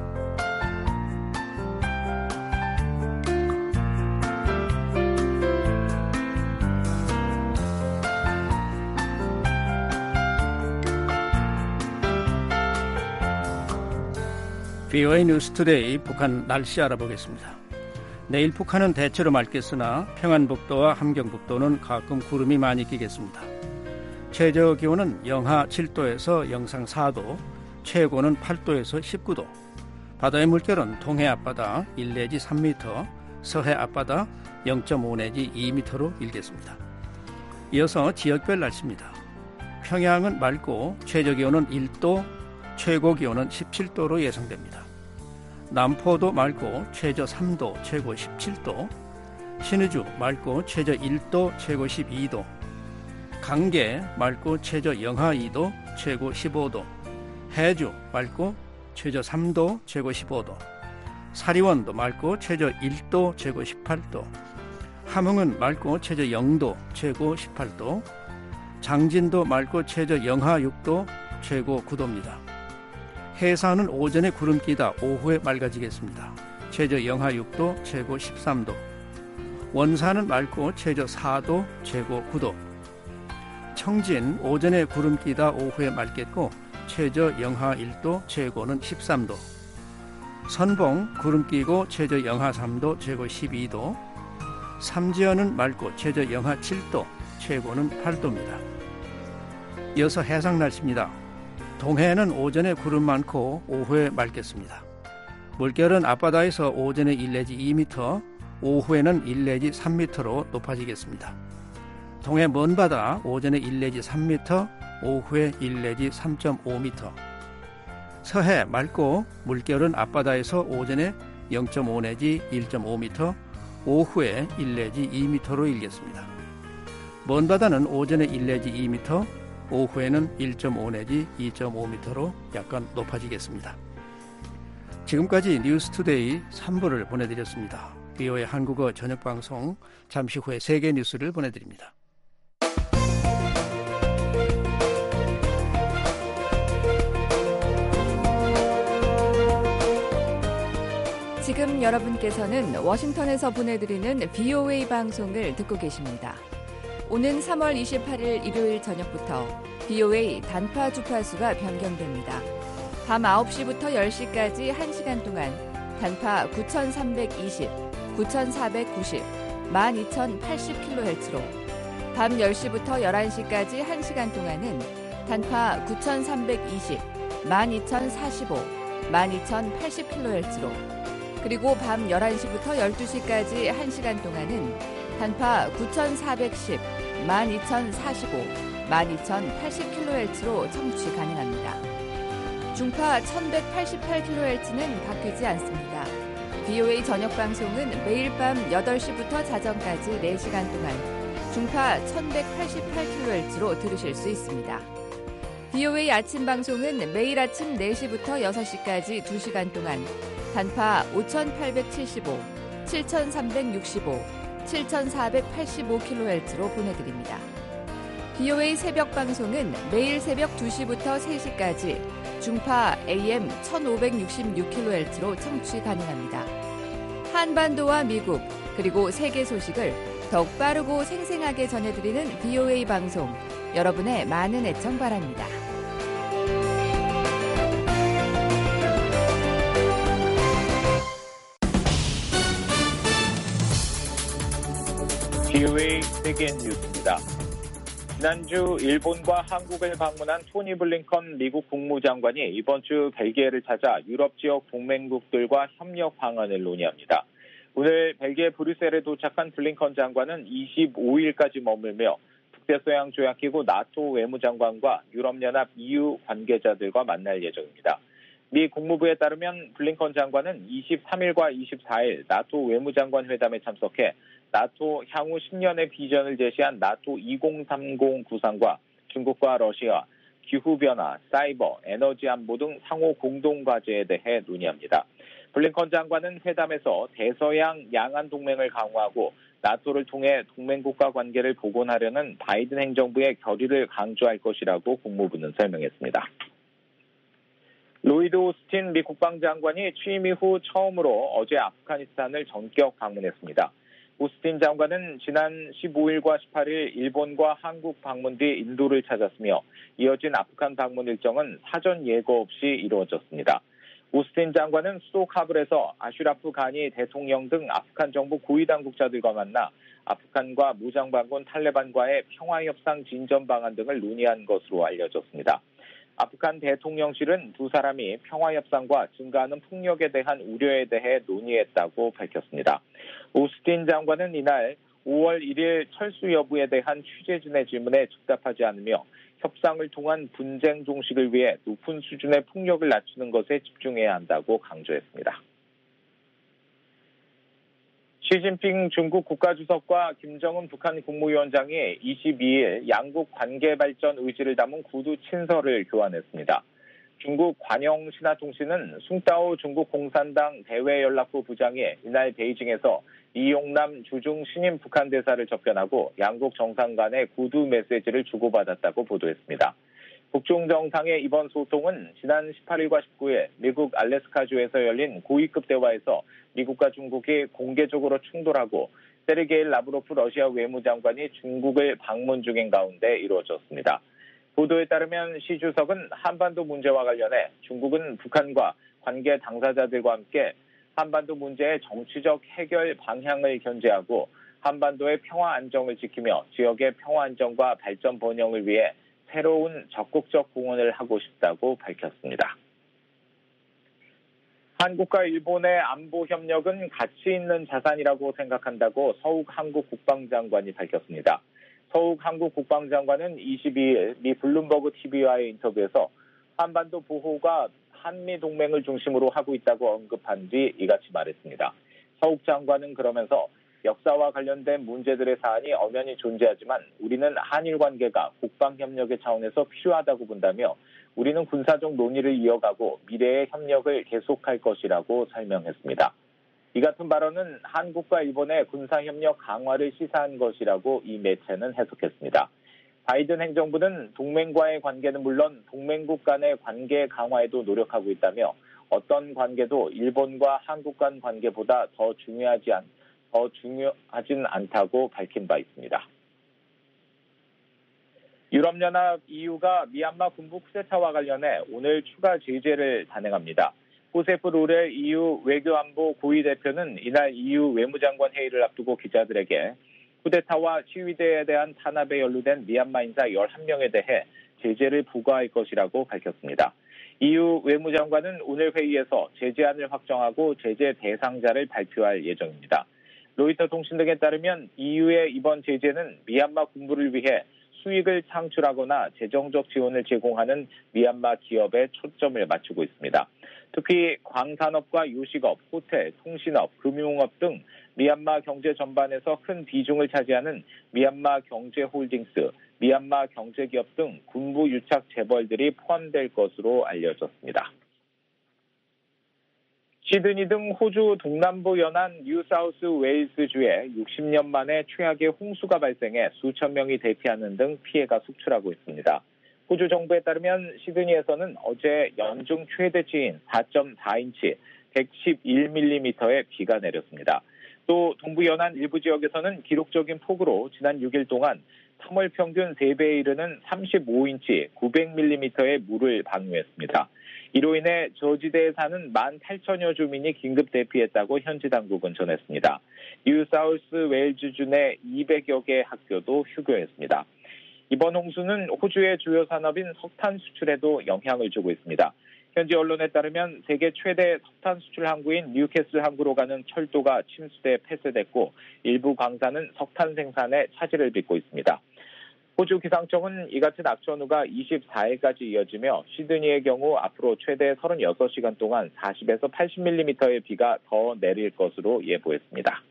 VOA 뉴스투데이 북한 날씨 알아보겠습니다. 내일 북한은 대체로 맑겠으나 평안북도와 함경북도는 가끔 구름이 많이 끼겠습니다. 최저 기온은 영하 7도에서 영상 4도, 최고는 8도에서 19도. 바다의 물결은 동해 앞바다 1 내지 3m, 서해 앞바다 0.5 내지 2m로 일겠습니다. 이어서 지역별 날씨입니다. 평양은 맑고 최저 기온은 1도, 최고 기온은 17도로 예상됩니다. 남포도 맑고 최저 3도, 최고 17도. 신의주 맑고 최저 1도, 최고 12도. 강계 맑고 최저 영하 2도, 최고 15도. 해주 맑고 최저 3도, 최고 15도. 사리원도 맑고 최저 1도, 최고 18도. 함흥은 맑고 최저 0도, 최고 18도. 장진도 맑고 최저 영하 6도, 최고 9도입니다. 해산은 오전에 구름 끼다 오후에 맑아지겠습니다. 최저 영하 6도, 최고 13도. 원산은 맑고 최저 4도, 최고 9도. 청진 오전에 구름 끼다 오후에 맑겠고 최저 영하 1도, 최고는 13도. 선봉 구름 끼고 최저 영하 3도, 최고 12도. 삼지연은 맑고 최저 영하 7도, 최고는 8도입니다. 이어서 해상 날씨입니다. 동해는 오전에 구름 많고 오후에 맑겠습니다. 물결은 앞바다에서 오전에 1 내지 2m, 오후에는 1 내지 3m로 높아지겠습니다. 동해 먼바다 오전에 1 내지 3m, 오후에 1 내지 3.5m. 서해 맑고 물결은 앞바다에서 오전에 0.5 내지 1.5m, 오후에 1 내지 2m로 일겠습니다. 먼바다는 오전에 1 내지 2m, 오후에는 1.5 내지 2.5m로 약간 높아지겠습니다. 지금까지 뉴스투데이 3부를 보내드렸습니다. VOA 한국어 저녁방송 잠시 후에 세계 뉴스를 보내드립니다. 지금 여러분께서는 워싱턴에서 보내드리는 VOA 방송을 듣고 계십니다. 오는 3월 28일 일요일 저녁부터 VOA 단파 주파수가 변경됩니다. 밤 9시부터 10시까지 1시간 동안 단파 9320, 9490, 12080kHz로 밤 10시부터 11시까지 1시간 동안은 단파 9320, 12045, 12080kHz로 그리고 밤 11시부터 12시까지 1시간 동안은 단파 9410, 12045, 12080kHz로 청취 가능합니다. 중파 1188kHz는 바뀌지 않습니다. VOA 저녁 방송은 매일 밤 8시부터 자정까지 4시간 동안 중파 1188kHz로 들으실 수 있습니다. VOA 아침 방송은 매일 아침 4시부터 6시까지 2시간 동안 단파 5875, 7365, 7485kHz로 보내드립니다. VOA 새벽 방송은 매일 새벽 2시부터 3시까지 중파 AM 1566kHz로 청취 가능합니다. 한반도와 미국 그리고 세계 소식을 더욱 빠르고 생생하게 전해드리는 VOA 방송, 여러분의 많은 애청 바랍니다. VOA 세계 뉴스입니다. 지난주 일본과 한국을 방문한 토니 블링컨 미국 국무장관이 이번 주 벨기에를 찾아 유럽 지역 동맹국들과 협력 방안을 논의합니다. 오늘 벨기에 브뤼셀에 도착한 블링컨 장관은 25일까지 머물며 북대서양 조약기구 나토 외무장관과 유럽연합 EU 관계자들과 만날 예정입니다. 미 국무부에 따르면 블링컨 장관은 23일과 24일 나토 외무장관 회담에 참석해 나토 향후 10년의 비전을 제시한 나토 2030 구상과 중국과 러시아, 기후변화, 사이버, 에너지 안보 등 상호 공동과제에 대해 논의합니다. 블링컨 장관은 회담에서 대서양 양안 동맹을 강화하고 나토를 통해 동맹국가 관계를 복원하려는 바이든 행정부의 결의를 강조할 것이라고 국무부는 설명했습니다. 로이드 오스틴 미 국방장관이 취임 이후 처음으로 어제 아프가니스탄을 전격 방문했습니다. 오스틴 장관은 지난 15일과 18일 일본과 한국 방문 뒤 인도를 찾았으며 이어진 아프간 방문 일정은 사전 예고 없이 이루어졌습니다. 오스틴 장관은 수도 카불에서 아슈라프 가니 대통령 등 아프간 정부 고위 당국자들과 만나 아프간과 무장반군 탈레반과의 평화협상 진전 방안 등을 논의한 것으로 알려졌습니다. 아프간 대통령실은 두 사람이 평화협상과 증가하는 폭력에 대한 우려에 대해 논의했다고 밝혔습니다. 오스틴 장관은 이날 5월 1일 철수 여부에 대한 취재진의 질문에 즉답하지 않으며 협상을 통한 분쟁 종식을 위해 높은 수준의 폭력을 낮추는 것에 집중해야 한다고 강조했습니다. 시진핑 중국 국가주석과 김정은 북한 국무위원장이 22일 양국 관계 발전 의지를 담은 구두 친서를 교환했습니다. 중국 관영신화통신은 숭따오 중국 공산당 대외연락부 부장이 이날 베이징에서 이용남 주중 신임 북한 대사를 접견하고 양국 정상 간의 구두 메시지를 주고받았다고 보도했습니다. 북중 정상의 이번 소통은 지난 18일과 19일 미국 알래스카주에서 열린 고위급 대화에서 미국과 중국이 공개적으로 충돌하고 세르게이 라브로프 러시아 외무장관이 중국을 방문 중인 가운데 이루어졌습니다. 보도에 따르면 시 주석은 한반도 문제와 관련해 중국은 북한과 관계 당사자들과 함께 한반도 문제의 정치적 해결 방향을 견제하고 한반도의 평화 안정을 지키며 지역의 평화 안정과 발전 번영을 위해 새로운 적극적 공헌을 하고 싶다고 밝혔습니다. 한국과 일본의 안보 협력은 가치 있는 자산이라고 생각한다고 서욱 한국 국방장관이 밝혔습니다. 서욱 한국 국방장관은 22일 미 블룸버그 TV와의 인터뷰에서 한반도 보호가 한미 동맹을 중심으로 하고 있다고 언급한 뒤 이같이 말했습니다. 서욱 장관은 그러면서 역사와 관련된 문제들의 사안이 엄연히 존재하지만 우리는 한일 관계가 국방협력의 차원에서 필요하다고 본다며 우리는 군사적 논의를 이어가고 미래의 협력을 계속할 것이라고 설명했습니다. 이 같은 발언은 한국과 일본의 군사협력 강화를 시사한 것이라고 이 매체는 해석했습니다. 바이든 행정부는 동맹과의 관계는 물론 동맹국 간의 관계 강화에도 노력하고 있다며 어떤 관계도 일본과 한국 간 관계보다 더 중요하진 않다고 밝힌 바 있습니다. 유럽연합 EU가 미얀마 군부 쿠데타와 관련해 오늘 추가 제재를 단행합니다. 호세프 로렐 EU 외교안보 고위대표는 이날 EU 외무장관 회의를 앞두고 기자들에게 쿠데타와 시위대에 대한 탄압에 연루된 미얀마 인사 11명에 대해 제재를 부과할 것이라고 밝혔습니다. EU 외무장관은 오늘 회의에서 제재안을 확정하고 제재 대상자를 발표할 예정입니다. 로이터 통신 등에 따르면 EU의 이번 제재는 미얀마 군부를 위해 수익을 창출하거나 재정적 지원을 제공하는 미얀마 기업에 초점을 맞추고 있습니다. 특히 광산업과 요식업, 호텔, 통신업, 금융업 등 미얀마 경제 전반에서 큰 비중을 차지하는 미얀마 경제홀딩스, 미얀마 경제기업 등 군부 유착 재벌들이 포함될 것으로 알려졌습니다. 시드니 등 호주 동남부 연안 뉴사우스 웨일스주에 60년 만에 최악의 홍수가 발생해 수천 명이 대피하는 등 피해가 속출하고 있습니다. 호주 정부에 따르면 시드니에서는 어제 연중 최대치인 4.4인치 111mm의 비가 내렸습니다. 또 동부 연안 일부 지역에서는 기록적인 폭우로 지난 6일 동안 3월 평균 3배에 이르는 35인치 900mm의 물을 방류했습니다. 이로 인해 저지대에 사는 18,000여 주민이 긴급 대피했다고 현지 당국은 전했습니다. 뉴사우스 웨일즈주 내 200여 개 학교도 휴교했습니다. 이번 홍수는 호주의 주요 산업인 석탄 수출에도 영향을 주고 있습니다. 현지 언론에 따르면 세계 최대 석탄 수출 항구인 뉴캐슬 항구로 가는 철도가 침수돼 폐쇄됐고 일부 광산은 석탄 생산에 차질을 빚고 있습니다. 호주 기상청은 이 같은 악천후가 24일까지 이어지며 시드니의 경우 앞으로 최대 36시간 동안 40에서 80mm의 비가 더 내릴 것으로 예보했습니다.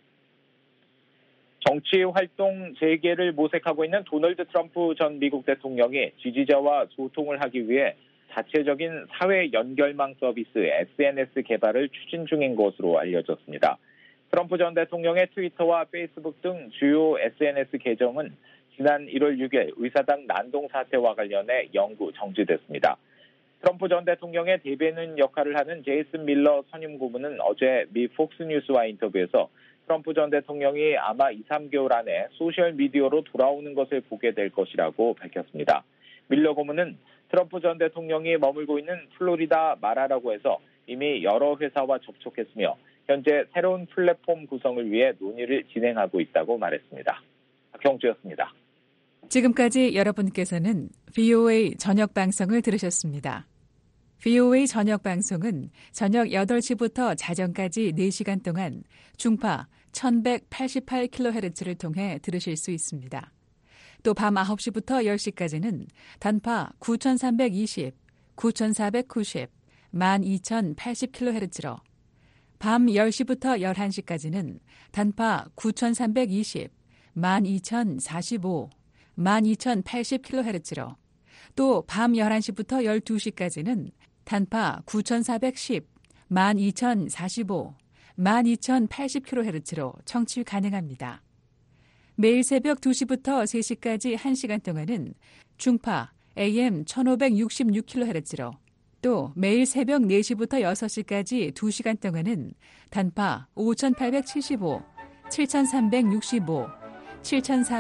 정치 활동 재개를 모색하고 있는 도널드 트럼프 전 미국 대통령이 지지자와 소통을 하기 위해 자체적인 사회 연결망 서비스 SNS 개발을 추진 중인 것으로 알려졌습니다. 트럼프 전 대통령의 트위터와 페이스북 등 주요 SNS 계정은 지난 1월 6일 의사당 난동 사태와 관련해 영구 정지됐습니다. 트럼프 전 대통령의 대변인 역할을 하는 제이슨 밀러 선임 고문은 어제 미 폭스뉴스와 인터뷰에서 트럼프 전 대통령이 아마 2-3개월 안에 소셜미디어로 돌아오는 것을 보게 될 것이라고 밝혔습니다. 밀러 고문은 트럼프 전 대통령이 머물고 있는 플로리다 마라라고 해서 이미 여러 회사와 접촉했으며 현재 새로운 플랫폼 구성을 위해 논의를 진행하고 있다고 말했습니다. 박형주였습니다. 지금까지 여러분께서는 VOA 저녁 방송을 들으셨습니다. VOA 저녁 방송은 저녁 8시부터 자정까지 4시간 동안 중파 1188kHz를 통해 들으실 수 있습니다. 또 밤 9시부터 10시까지는 단파 9320, 9490, 12080kHz로 밤 10시부터 11시까지는 단파 9320, 12045, 12080kHz로 또 밤 11시부터 12시까지는 단파 9410, 12045, 12080kHz로 청취 가능합니다. 매일 새벽 2시부터 3시까지 1시간 동안은 중파 AM 1566kHz로 또 매일 새벽 4시부터 6시까지 2시간 동안은 단파 5875, 7365,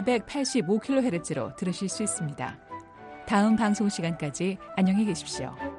7485kHz로 들으실 수 있습니다. 다음 방송 시간까지 안녕히 계십시오.